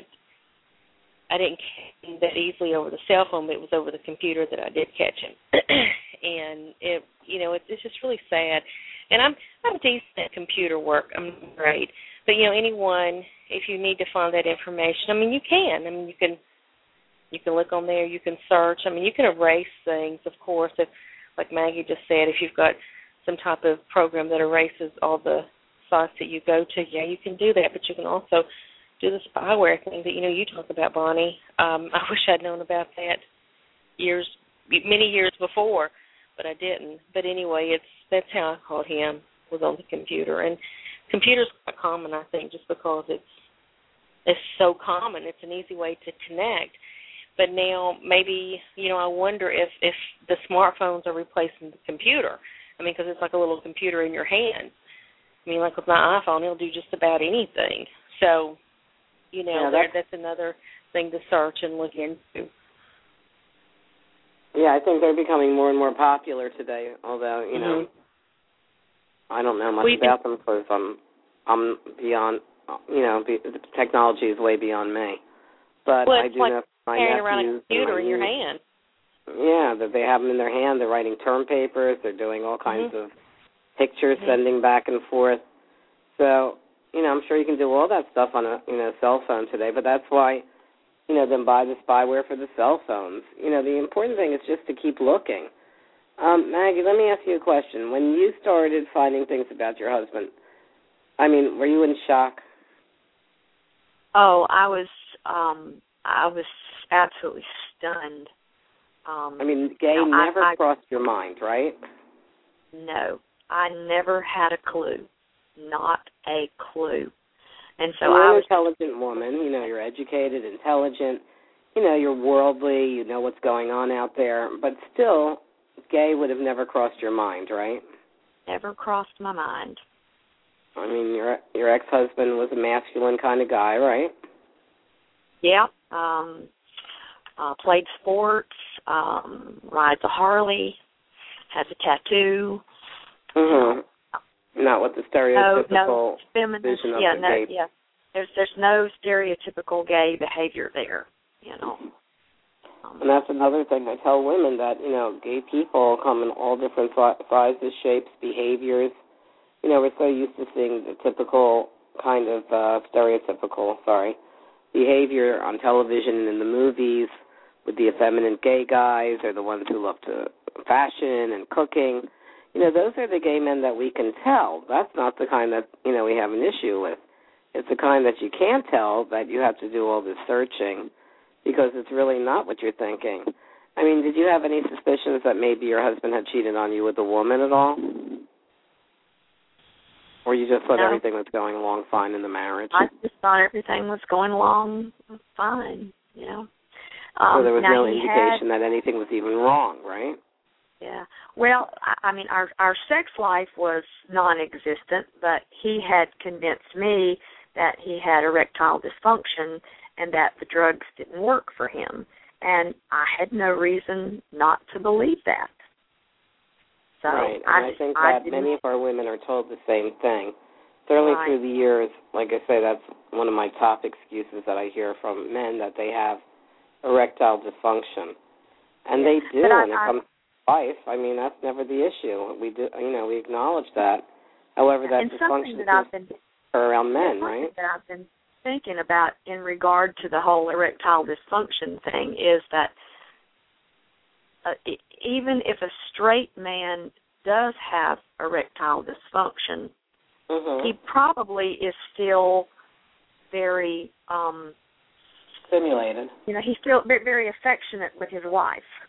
I didn't catch him that easily over the cell phone, but it was over the computer that I did catch him. And, it, you know, it, it's just really sad. And I'm, I'm decent at computer work. I'm great. But, you know, anyone, if you need to find that information, I mean, you can. I mean, you can you can look on there. You can search. I mean, you can erase things, of course, if, like Maggie just said, if you've got some type of program that erases all the sites that you go to, yeah, you can do that. But you can also do the spyware thing that, you know, you talk about, Bonnie. Um, I wish I'd known about that years, many years before, but I didn't. But anyway, it's that's how I called him, was on the computer. And computers are quite common, I think, just because it's it's so common. It's an easy way to connect. But now maybe, you know, I wonder if, if the smartphones are replacing the computer. I mean, because it's like a little computer in your hand. I mean, like with my iPhone, it'll do just about anything. So, you know, yeah, there, that's, that's another thing to search and look into. Yeah, I think they're becoming more and more popular today, although, you know, Mm-hmm. I don't know much Well, about them because I'm, I'm beyond, you know, the technology is way beyond me. But well, I it's do like know my carrying nephews around a computer in your niece, hand. Yeah, that they have them in their hand. They're writing term papers. They're doing all kinds Mm-hmm. of pictures, Mm-hmm. sending back and forth. So, you know, I'm sure you can do all that stuff on a, you know, cell phone today. But that's why, you know, then buy the spyware for the cell phones. You know, the important thing is just to keep looking. Um, Maggie, let me ask you a question. When you started finding things about your husband, I mean, were you in shock? Oh, I was, um, I was absolutely stunned. Um, I mean, gay no, I- never I- crossed your mind, right? No, I never had a clue, not a clue. And so you're I an was intelligent woman. You know, you're educated, intelligent. You know, you're worldly. You know what's going on out there. But still, gay would have never crossed your mind, right? never crossed my mind. I mean, your your ex-husband was a masculine kind of guy, right? Yeah, um, uh, played sports, um, rides a Harley, has a tattoo. Mm-hmm. Not what the stereotypical No, no feminist. vision of Yeah, the no, gay. yeah. There's there's no stereotypical gay behavior there. You know. Um, And that's another thing I tell women, that, you know, gay people come in all different si- sizes, shapes, behaviors. You know, we're so used to seeing the typical kind of uh, stereotypical, sorry, behavior on television and in the movies with the effeminate gay guys or the ones who love to fashion and cooking. You know, those are the gay men that we can tell. That's not the kind that, you know, we have an issue with. It's the kind that you can't tell, that you have to do all this searching because it's really not what you're thinking. I mean, did you have any suspicions that maybe your husband had cheated on you with a woman at all? Or you just thought No. everything was going along fine in the marriage? I just thought everything was going along fine. You know. Um, so there was now no he indication had, that anything was even wrong, right? Yeah. Well, I, I mean, our our sex life was non-existent, but he had convinced me that he had erectile dysfunction and that the drugs didn't work for him, and I had no reason not to believe that. So right, and I, I think I that didn't, many of our women are told the same thing. Certainly right. through the years, like I say, that's one of my top excuses that I hear from men, that they have erectile dysfunction. And they do but I, when it I, comes to life. I mean, that's never the issue. We do, you know, we acknowledge that. However, that and something dysfunction that I've been occur around men, something right? that I've been thinking about in regard to the whole erectile dysfunction thing is that uh, even if a straight man does have erectile dysfunction, Mm-hmm. he probably is still very, um, stimulated. you know, he's still very, very affectionate with his wife.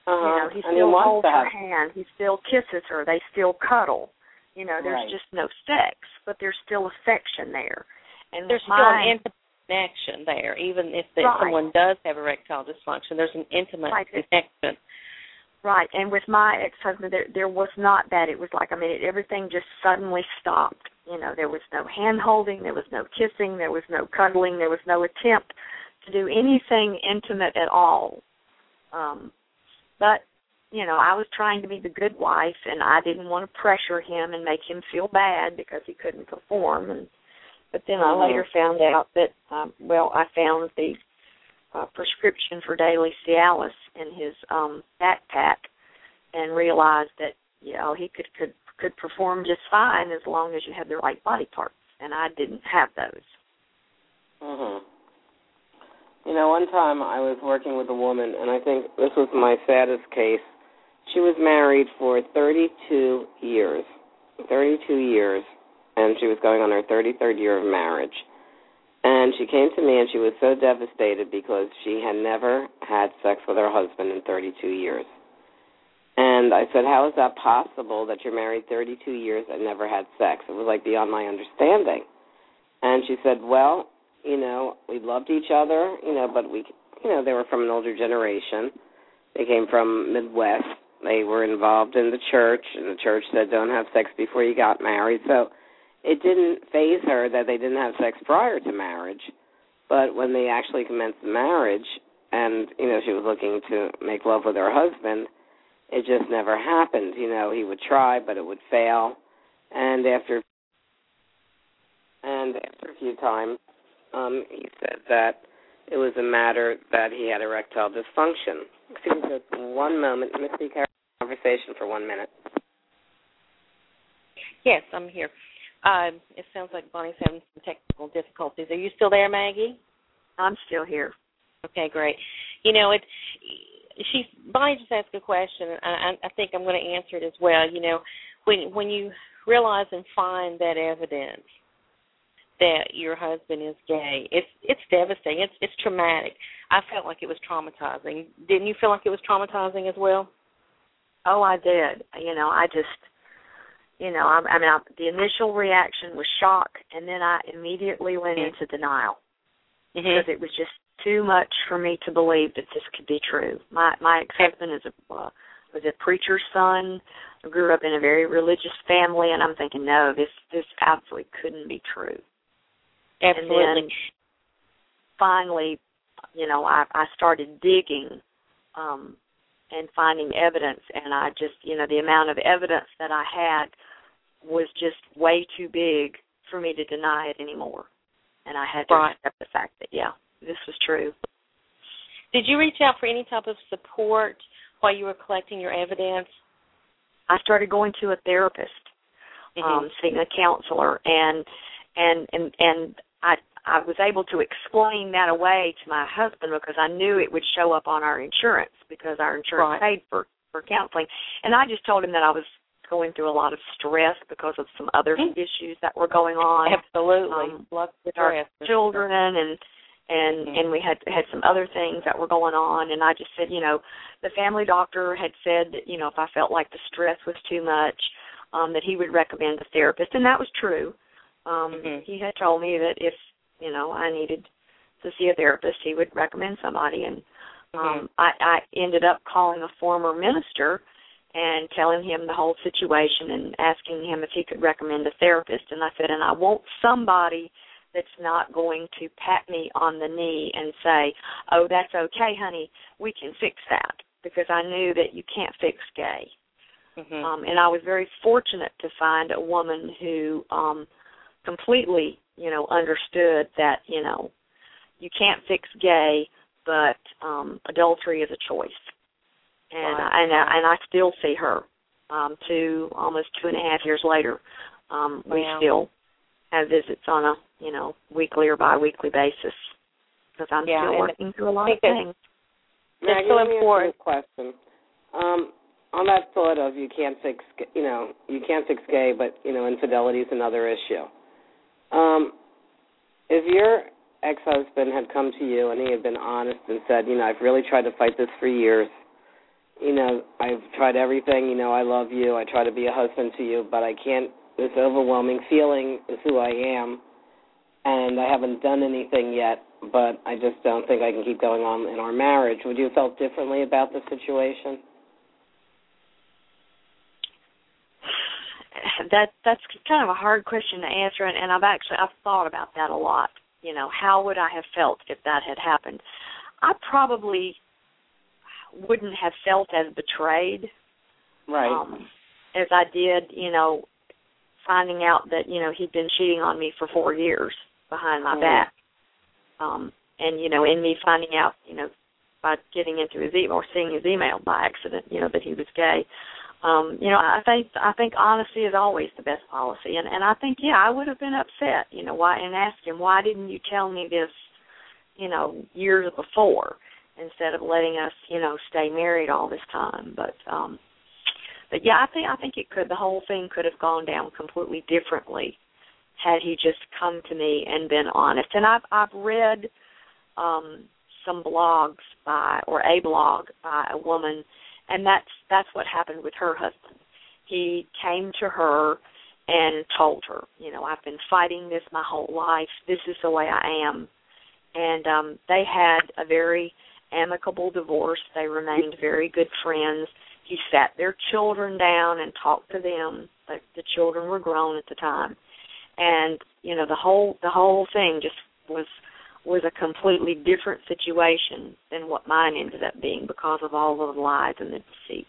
Uh-huh. You know, he and still he holds her have... hand. He still kisses her. They still cuddle. You know, there's right. just no sex, but there's still affection there. And there's my, still an intimate connection there, even if the, right. someone does have erectile dysfunction. There's an intimate right. connection. Right, and with my ex-husband, there, there was not that. It was like, I mean, it, everything just suddenly stopped. You know, there was no hand-holding, there was no kissing, there was no cuddling, there was no attempt to do anything intimate at all. Um, but, you know, I was trying to be the good wife, and I didn't want to pressure him and make him feel bad because he couldn't perform. And, but then I later found out that, um, well, I found the uh, prescription for daily Cialis in his um, backpack and realized that, you know, he could, could could perform just fine as long as you had the right body parts, and I didn't have those. Mhm. You know, one time I was working with a woman, and I think this was my saddest case. She was married for thirty-two years, thirty-two years, and she was going on her thirty-third year of marriage. And she came to me, and she was so devastated because she had never had sex with her husband in thirty-two years. And I said, how is that possible that you're married thirty-two years and never had sex? It was like beyond my understanding. And she said, well, you know, we loved each other, you know, but we, you know, they were from an older generation. They came from Midwest. They were involved in the church, and the church said don't have sex before you got married. So it didn't faze her that they didn't have sex prior to marriage. But when they actually commenced the marriage and, you know, she was looking to make love with her husband, it just never happened. You know, he would try, but it would fail. And after and after a few times, um, he said that it was a matter that he had erectile dysfunction. Excuse me just one moment. Misty, carry on the conversation for one minute. Yes, I'm here. Um, it sounds like Bonnie's having some technical difficulties. Are you still there, Maggie? I'm still here. Okay, great. You know, it. She Bonnie just asked a question, and I, I think I'm going to answer it as well. You know, when when you realize and find that evidence that your husband is gay, it's it's devastating. It's it's traumatic. I felt like it was traumatizing. Didn't you feel like it was traumatizing as well? Oh, I did. You know, I just, you know, I, I mean, I, the initial reaction was shock, and then I immediately went mm-hmm. into denial mm-hmm. because it was just too much for me to believe that this could be true. My my ex-husband is a uh, was a preacher's son. I grew up in a very religious family, and I'm thinking, no, this this absolutely couldn't be true. Absolutely. And then finally, you know, I, I started digging um, and finding evidence, and I just, you know, the amount of evidence that I had was just way too big for me to deny it anymore. And I had to right. accept the fact that, yeah, this was true. Did you reach out for any type of support while you were collecting your evidence? I started going to a therapist, mm-hmm. um, seeing a counselor, and and and and I I was able to explain that away to my husband because I knew it would show up on our insurance because our insurance right. paid for, for counseling. And I just told him that I was going through a lot of stress because of some other mm-hmm. issues that were going on. Absolutely. Um, with our children and and mm-hmm. and we had had some other things that were going on, and I just said, you know, the family doctor had said that, you know, if I felt like the stress was too much, um, that he would recommend a therapist, and that was true. Um, mm-hmm. He had told me that if, you know, I needed to see a therapist, he would recommend somebody, and um, mm-hmm. I, I ended up calling a former minister and telling him the whole situation and asking him if he could recommend a therapist, and I said, and I want somebody that's not going to pat me on the knee and say, oh, that's okay, honey, we can fix that, because I knew that you can't fix gay. Mm-hmm. Um, and I was very fortunate to find a woman who um, completely, you know, understood that, you know, you can't fix gay, but um, adultery is a choice. And, right. I, and, I, and I still see her um, two, almost two and a half years later. Um, we wow. still have visits on a, you know, weekly or bi-weekly basis because I'm yeah, still working through a lot of things. Maggie, let me ask you a question. Um, on that thought of you can't fix, you know, you can't fix gay, but, you know, infidelity is another issue. Um, if your ex-husband had come to you and he had been honest and said, you know, I've really tried to fight this for years, you know, know, I've tried everything. You know, I love you. I try to be a husband to you, but I can't. This overwhelming feeling is who I am, and I haven't done anything yet, but I just don't think I can keep going on in our marriage. Would you have felt differently about the situation? That that's kind of a hard question to answer, and, and I've actually I've thought about that a lot. You know, how would I have felt if that had happened? I probably wouldn't have felt as betrayed, right, um, as I did. You know, finding out that you know he'd been cheating on me for four years behind my mm. back, um, and you know, in me finding out, you know, by getting into his email or seeing his email by accident, you know, that he was gay. Um, you know, I think I think honesty is always the best policy, and and I think yeah, I would have been upset, you know, why and asked him why didn't you tell me this, you know, years before instead of letting us, you know, stay married all this time. But um, but yeah, I think I think it could the whole thing could have gone down completely differently had he just come to me and been honest. And I've I've read um, some blogs by or a blog by a woman. And that's that's what happened with her husband. He came to her and told her, you know, I've been fighting this my whole life. This is the way I am. And um, they had a very amicable divorce. They remained very good friends. He sat their children down and talked to them. The, the children were grown at the time. And, you know, the whole the whole thing just was was a completely different situation than what mine ended up being because of all of the lies and the deceit.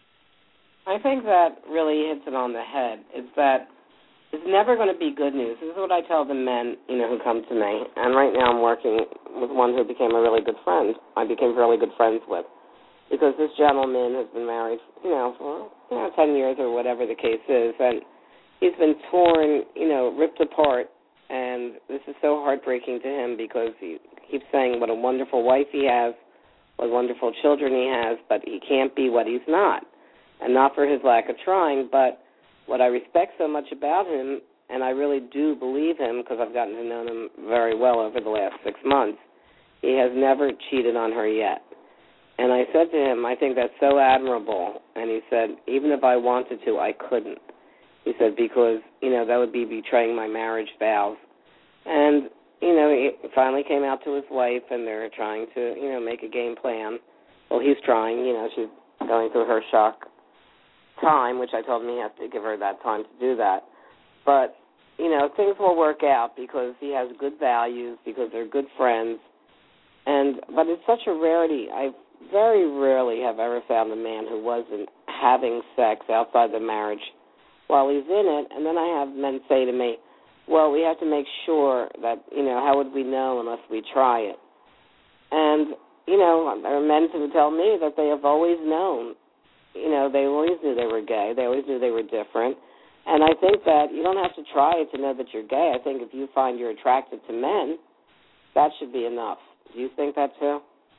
I think that really hits it on the head. It's that it's never going to be good news. This is what I tell the men, you know, who come to me. And right now I'm working with one who became a really good friend. I became really good friends with. Because this gentleman has been married, you know, for, you know, ten years or whatever the case is. And he's been torn, you know, ripped apart. And this is so heartbreaking to him because he keeps saying what a wonderful wife he has, what wonderful children he has, but he can't be what he's not. And not for his lack of trying, but what I respect so much about him, and I really do believe him because I've gotten to know him very well over the last six months, he has never cheated on her yet. And I said to him, I think that's so admirable. And he said, even if I wanted to, I couldn't. He said, because, you know, that would be betraying my marriage vows. And, you know, he finally came out to his wife, and they're trying to, you know, make a game plan. Well, he's trying, you know, she's going through her shock time, which I told him he has to give her that time to do that. But, you know, things will work out because he has good values, because they're good friends. And but it's such a rarity. I very rarely have ever found a man who wasn't having sex outside the marriage while he's in it, and then I have men say to me, well, we have to make sure that, you know, how would we know unless we try it? And, you know, there are men who tell me that they have always known, you know, they always knew they were gay, they always knew they were different, and I think that you don't have to try it to know that you're gay. I think if you find you're attracted to men, that should be enough. Do you think that too?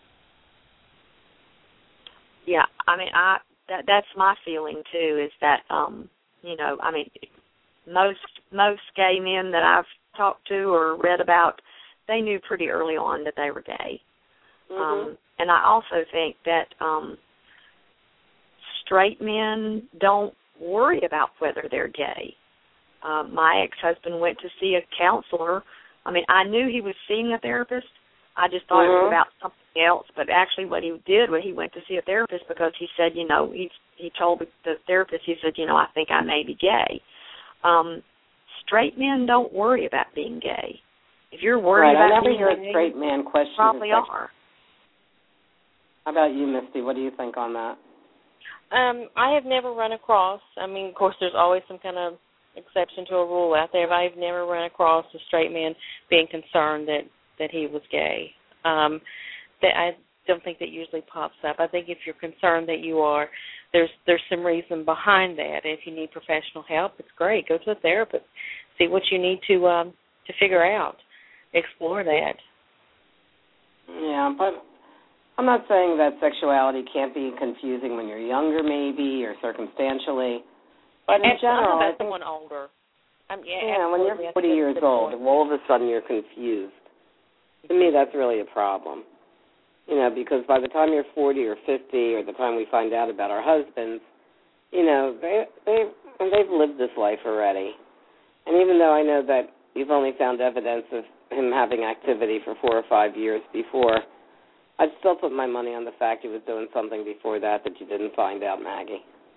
Yeah, I mean, I that that's my feeling too, is that, um, you know, I mean, most most gay men that I've talked to or read about, they knew pretty early on that they were gay. Mm-hmm. Um, and I also think that um, straight men don't worry about whether they're gay. Uh, my ex-husband went to see a counselor. I mean, I knew he was seeing a therapist. I just thought mm-hmm. it was about something else. But actually what he did was he went to see a therapist because he said, you know, he he told the therapist, he said, you know, I think I may be gay. Um, straight men don't worry about being gay. If you're worried right, about being gay, I never hear a straight man question. Probably are. How about you, Misty? What do you think on that? Um, I have never run across, I mean, of course, there's always some kind of exception to a rule out there, but I've never run across a straight man being concerned that, that he was gay. Um, that I don't think that usually pops up. I think if you're concerned that you are, there's there's some reason behind that. If you need professional help, it's great. Go to a therapist. See what you need to um, to figure out. Explore that. Yeah, but I'm not saying that sexuality can't be confusing when you're younger, maybe, or circumstantially. But in and general, I I think think, someone older. Um, yeah, yeah, when you're forty years good old, point. all of a sudden you're confused. To me, that's really a problem. You know, because by the time you're forty or fifty, or the time we find out about our husbands, you know, they they they've lived this life already. And even though I know that you've only found evidence of him having activity for four or five years before, I'd still put my money on the fact he was doing something before that that you didn't find out, Maggie.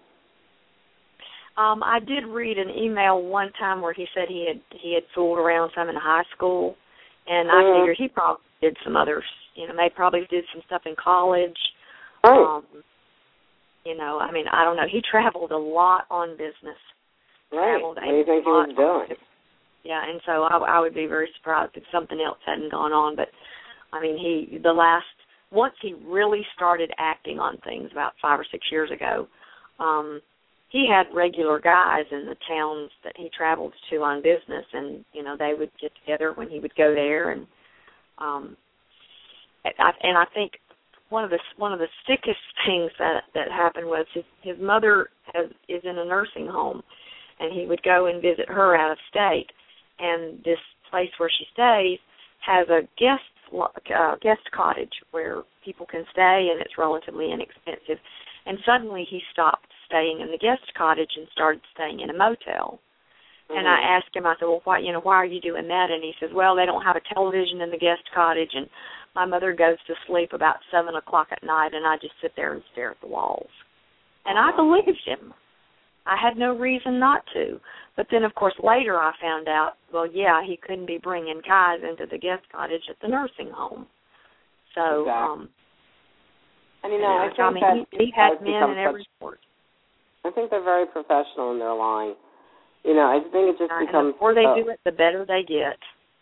Um, I did read an email one time where he said he had he had fooled around some in high school, and mm-hmm. I figured he probably did some others. You know, they probably did some stuff in college. Right. Um, you know, I mean, I don't know. He traveled a lot on business. Right. Traveled what do you think he was doing? Yeah, and so I, I would be very surprised if something else hadn't gone on. But, I mean, he the last, once he really started acting on things about five or six years ago, um, he had regular guys in the towns that he traveled to on business, and, you know, they would get together when he would go there, and um, I, and I think one of the one of the sickest things that that happened was his his mother has, is in a nursing home, and he would go and visit her out of state, and this place where she stays has a guest uh, guest cottage where people can stay, and it's relatively inexpensive. And suddenly he stopped staying in the guest cottage and started staying in a motel. Mm-hmm. And I asked him, I said, well, why, you know, why are you doing that? And he says, well, they don't have a television in the guest cottage, and my mother goes to sleep about seven o'clock at night, and I just sit there and stare at the walls. And I believed him. I had no reason not to. But then, of course, later I found out, well, yeah, he couldn't be bringing guys into the guest cottage at the nursing home. So, exactly. um, and, you know, I think I mean, that he, he had men in every sport. I think they're very professional in their line. You know, I think it just uh, becomes... And the more they uh, do it, the better they get.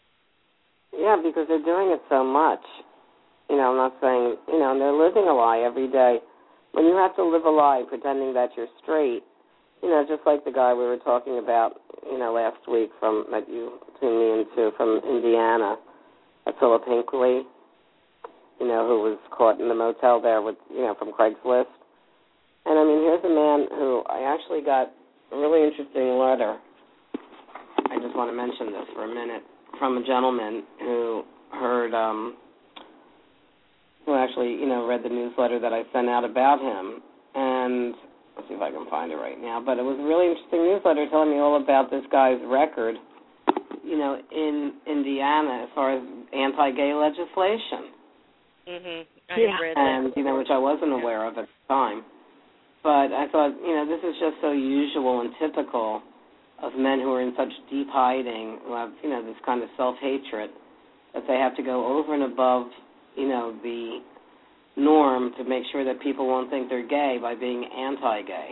Yeah, because they're doing it so much. You know, I'm not saying, you know, and they're living a lie every day. When you have to live a lie pretending that you're straight, you know, just like the guy we were talking about, you know, last week from that you tuned me into from Indiana, uh, Philip Hinckley, you know, who was caught in the motel there with, you know, from Craigslist. And, I mean, here's a man who I actually got a really interesting letter. I just want to mention this for a minute, from a gentleman who heard, um, who actually, you know, read the newsletter that I sent out about him. And let's see if I can find it right now. But it was a really interesting newsletter telling me all about this guy's record, you know, in Indiana as far as anti-gay legislation. Mhm. I Yeah. read and, that. you know, which I wasn't aware of at the time. But I thought, you know, this is just so usual and typical of men who are in such deep hiding, who have, you know, this kind of self-hatred, that they have to go over and above, you know, the norm to make sure that people won't think they're gay by being anti-gay.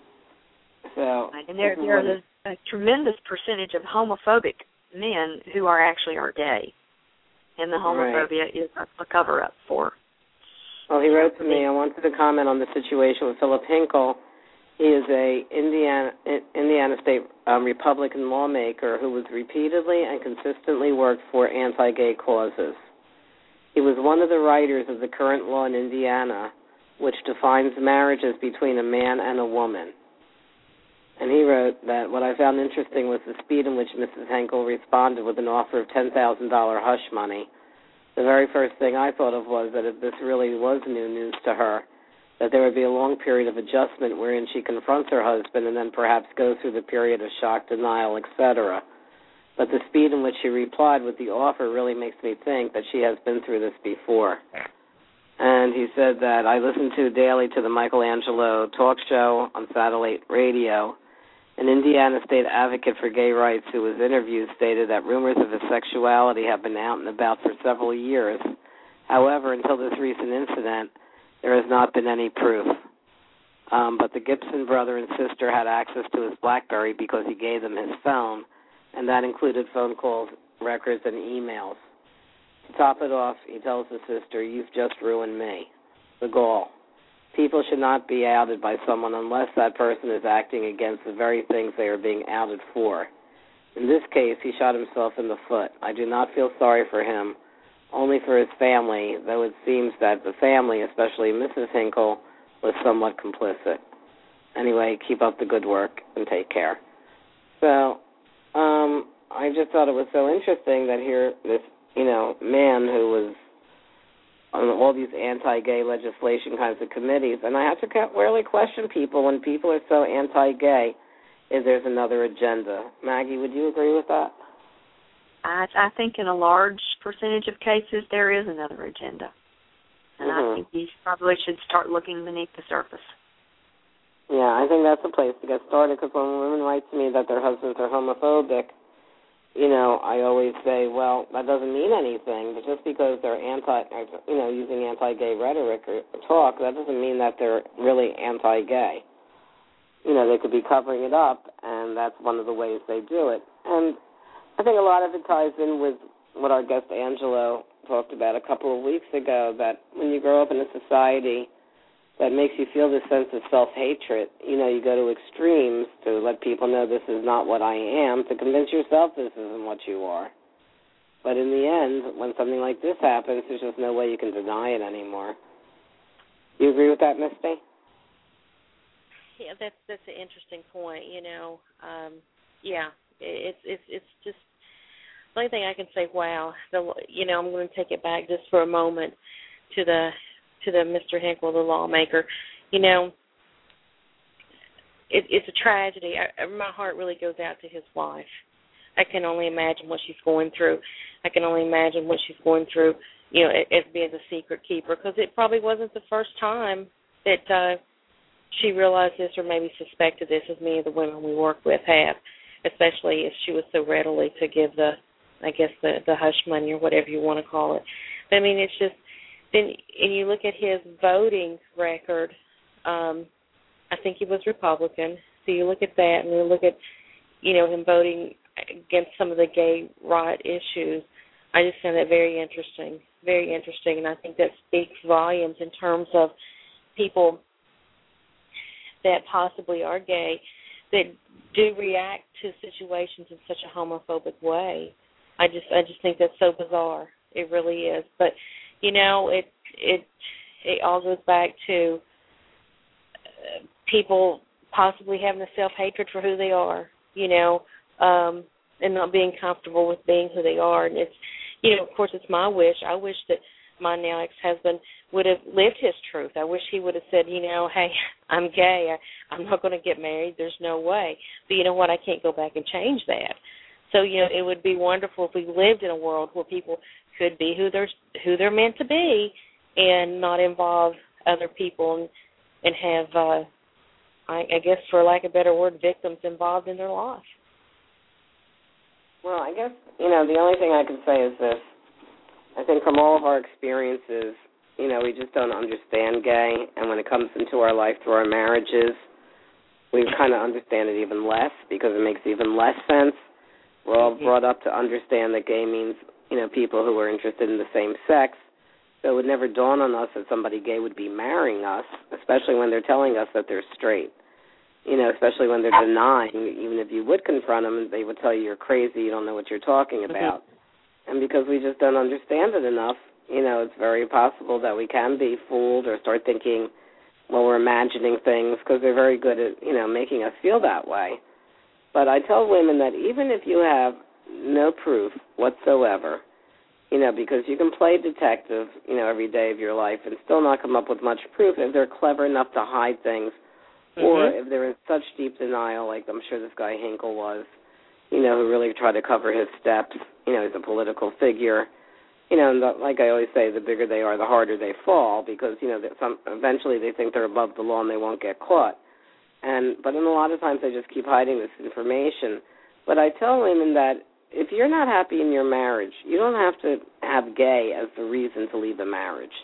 So, and there, there's a, a tremendous percentage of homophobic men who are actually are gay, and the homophobia right. is a, a cover-up for. Well, he wrote to me, I wanted to comment on the situation with Philip Hinkle. He is a Indiana Indiana State um, Republican lawmaker who was repeatedly and consistently worked for anti-gay causes. He was one of the writers of the current law in Indiana, which defines marriages between a man and a woman. And he wrote that what I found interesting was the speed in which Missus Henkel responded with an offer of ten thousand dollars hush money. The very first thing I thought of was that if this really was new news to her, that there would be a long period of adjustment wherein she confronts her husband and then perhaps goes through the period of shock, denial, et cetera. But the speed in which she replied with the offer really makes me think that she has been through this before. And he said that I listen to daily to the Michelangelo talk show on satellite radio. An Indiana state advocate for gay rights who was interviewed stated that rumors of his sexuality have been out and about for several years. However, until this recent incident, there has not been any proof. Um, but the Gibson brother and sister had access to his BlackBerry because he gave them his phone, and that included phone calls, records, and emails. To top it off, he tells the sister, "You've just ruined me." The gall. People should not be outed by someone unless that person is acting against the very things they are being outed for. In this case, he shot himself in the foot. I do not feel sorry for him, only for his family, though it seems that the family, especially Missus Hinkle, was somewhat complicit. Anyway, keep up the good work and take care. So, um, I just thought it was so interesting that here this, you know, man who was on all these anti-gay legislation kinds of committees, and I have to really question people when people are so anti-gay if there's another agenda. Maggie, would you agree with that? I, I think in a large percentage of cases there is another agenda. And mm-hmm. I think you probably should start looking beneath the surface. Yeah, I think that's a place to get started, because when women write to me that their husbands are homophobic, you know, I always say, well, that doesn't mean anything, but just because they're anti, you know, using anti-gay rhetoric or talk, that doesn't mean that they're really anti-gay. You know, they could be covering it up, and that's one of the ways they do it. And I think a lot of it ties in with what our guest Angelo talked about a couple of weeks ago, that when you grow up in a society that makes you feel this sense of self-hatred, you know, you go to extremes to let people know this is not what I am, to convince yourself this isn't what you are. But in the end, when something like this happens, there's just no way you can deny it anymore. You agree with that, Misty? Yeah, that's that's an interesting point. You know, um, yeah, it's it's it's just the only thing I can say. Wow, the you know, I'm going to take it back just for a moment to the to the Mister Hinkle, the lawmaker. You know, it, it's a tragedy. I, my heart really goes out to his wife. I can only imagine what she's going through. I can only imagine what she's going through, you know, as being a secret keeper, because it probably wasn't the first time that uh, she realized this or maybe suspected this, as many of the women we work with have, especially if she was so readily to give the, I guess, the, the hush money or whatever you want to call it. But, I mean, it's just, then, and you look at his voting record, um, I think he was Republican. So you look at that, and you look at, you know, him voting against some of the gay right issues. I just find that very interesting, very interesting, and I think that speaks volumes in terms of people that possibly are gay that do react to situations in such a homophobic way. I just, I just think that's so bizarre. It really is, but. You know, it it it all goes back to uh, people possibly having a self-hatred for who they are, you know, um, and not being comfortable with being who they are. And it's, you know, of course, it's my wish. I wish that my now ex-husband would have lived his truth. I wish he would have said, you know, hey, I'm gay. I, I'm not going to get married. There's no way. But you know what? I can't go back and change that. So, you know, it would be wonderful if we lived in a world where people could be who they're who they're meant to be, and not involve other people and and have, uh, I, I guess, for lack of a better word, victims involved in their life. Well, I guess, you know, the only thing I can say is this. I think from all of our experiences, you know, we just don't understand gay, and when it comes into our life through our marriages, we kind of understand it even less because it makes even less sense. We're all brought up to understand that gay means, you know, people who are interested in the same sex. So it would never dawn on us that somebody gay would be marrying us, especially when they're telling us that they're straight. You know, especially when they're denying, even if you would confront them, they would tell you you're crazy, you don't know what you're talking about. Mm-hmm. And because we just don't understand it enough, you know, it's very possible that we can be fooled or start thinking, well, we're imagining things, because they're very good at, you know, making us feel that way. But I tell women that even if you have no proof whatsoever, you know, because you can play detective, you know, every day of your life and still not come up with much proof if they're clever enough to hide things, mm-hmm. or if they're in such deep denial, like I'm sure this guy Hinkle was, you know, who really tried to cover his steps. You know, he's a political figure. You know, and the, like I always say, the bigger they are, the harder they fall, because, you know, some, eventually they think they're above the law and they won't get caught. And but in a lot of times they just keep hiding this information. But I tell women that if you're not happy in your marriage, you don't have to have gay as the reason to leave the marriage.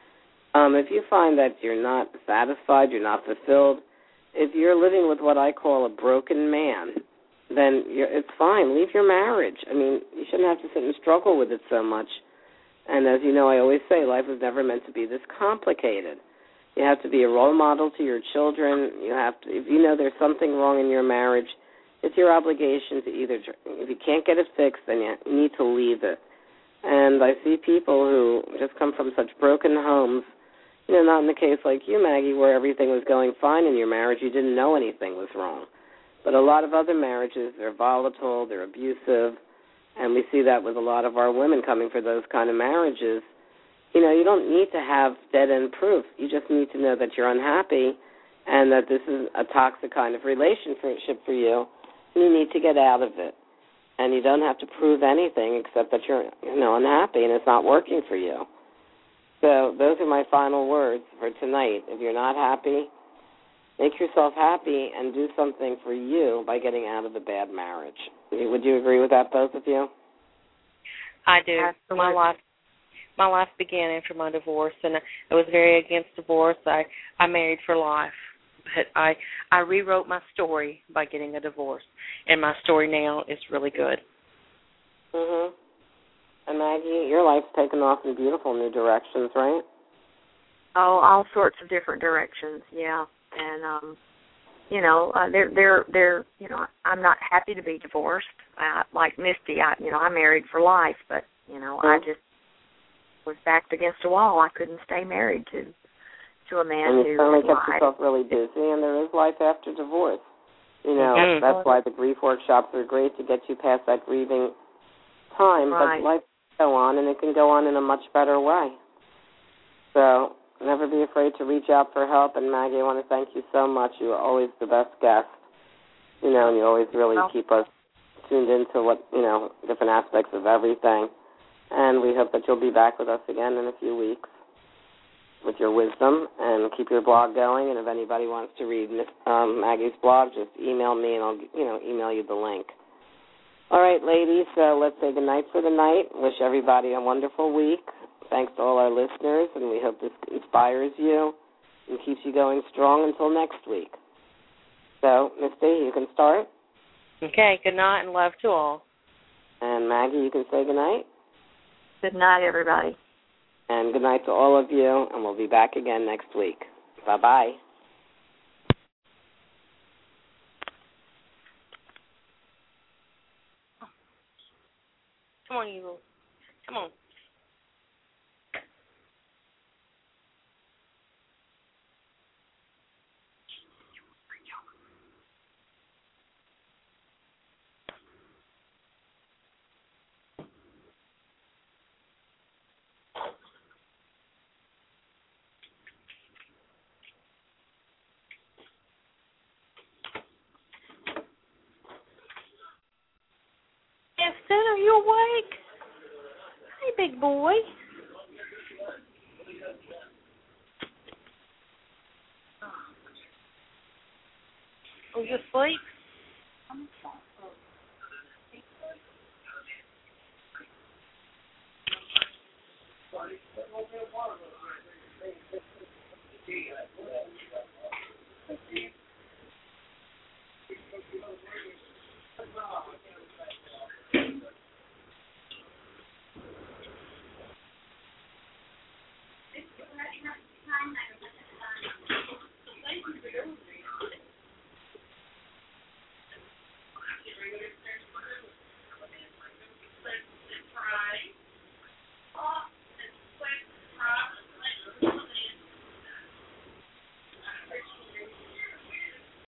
Um, if you find that you're not satisfied, you're not fulfilled, if you're living with what I call a broken man, then you're, it's fine. Leave your marriage. I mean, you shouldn't have to sit and struggle with it so much. And as you know, I always say, life was never meant to be this complicated. You have to be a role model to your children. You have to, if you know there's something wrong in your marriage, it's your obligation to either, if you can't get it fixed, then you need to leave it. And I see people who just come from such broken homes, you know, not in the case like you, Maggie, where everything was going fine in your marriage. You didn't know anything was wrong. But a lot of other marriages, they're volatile, they're abusive, and we see that with a lot of our women coming for those kind of marriages. you know, you don't need to have dead-end proof. You just need to know that you're unhappy and that this is a toxic kind of relationship for you, and you need to get out of it. And you don't have to prove anything except that you're, you know, unhappy and it's not working for you. So those are my final words for tonight. If you're not happy, make yourself happy and do something for you by getting out of a bad marriage. Would you agree with that, both of you? I do. Absolutely. My life, my life began after my divorce, and I was very against divorce. I, I married for life, but I, I rewrote my story by getting a divorce, and my story now is really good. Mhm. And Maggie, your life's taken off in beautiful new directions, right? Oh, all sorts of different directions, yeah. And um, you know, uh, they're they're they're you know, I'm not happy to be divorced. Uh, like Misty, I you know, I married for life, but you know, mm-hmm. I just was backed against a wall. I couldn't stay married to to a man and you who certainly had kept lied. yourself really busy, and there is life after divorce. You know, mm-hmm. that's why the grief workshops are great to get you past that grieving time. Right. But life can go on, and it can go on in a much better way. So never be afraid to reach out for help. And Maggie, I want to thank you so much. You are always the best guest. You know, and you always really well, keep us tuned into what, you know, different aspects of everything. And we hope that you'll be back with us again in a few weeks with your wisdom, and keep your blog going. And if anybody wants to read um, Maggie's blog, just email me, and I'll, you know, email you the link. All right, ladies, uh, let's say goodnight for the night. Wish everybody a wonderful week. Thanks to all our listeners, and we hope this inspires you and keeps you going strong until next week. So, Misty, you can start. Okay, good night and love to all. And Maggie, you can say goodnight. Good night, everybody. And good night to all of you, and we'll be back again next week. Bye-bye. Come on, you. Come on. Justin, are you awake? Hey, big boy. Oh, you asleep?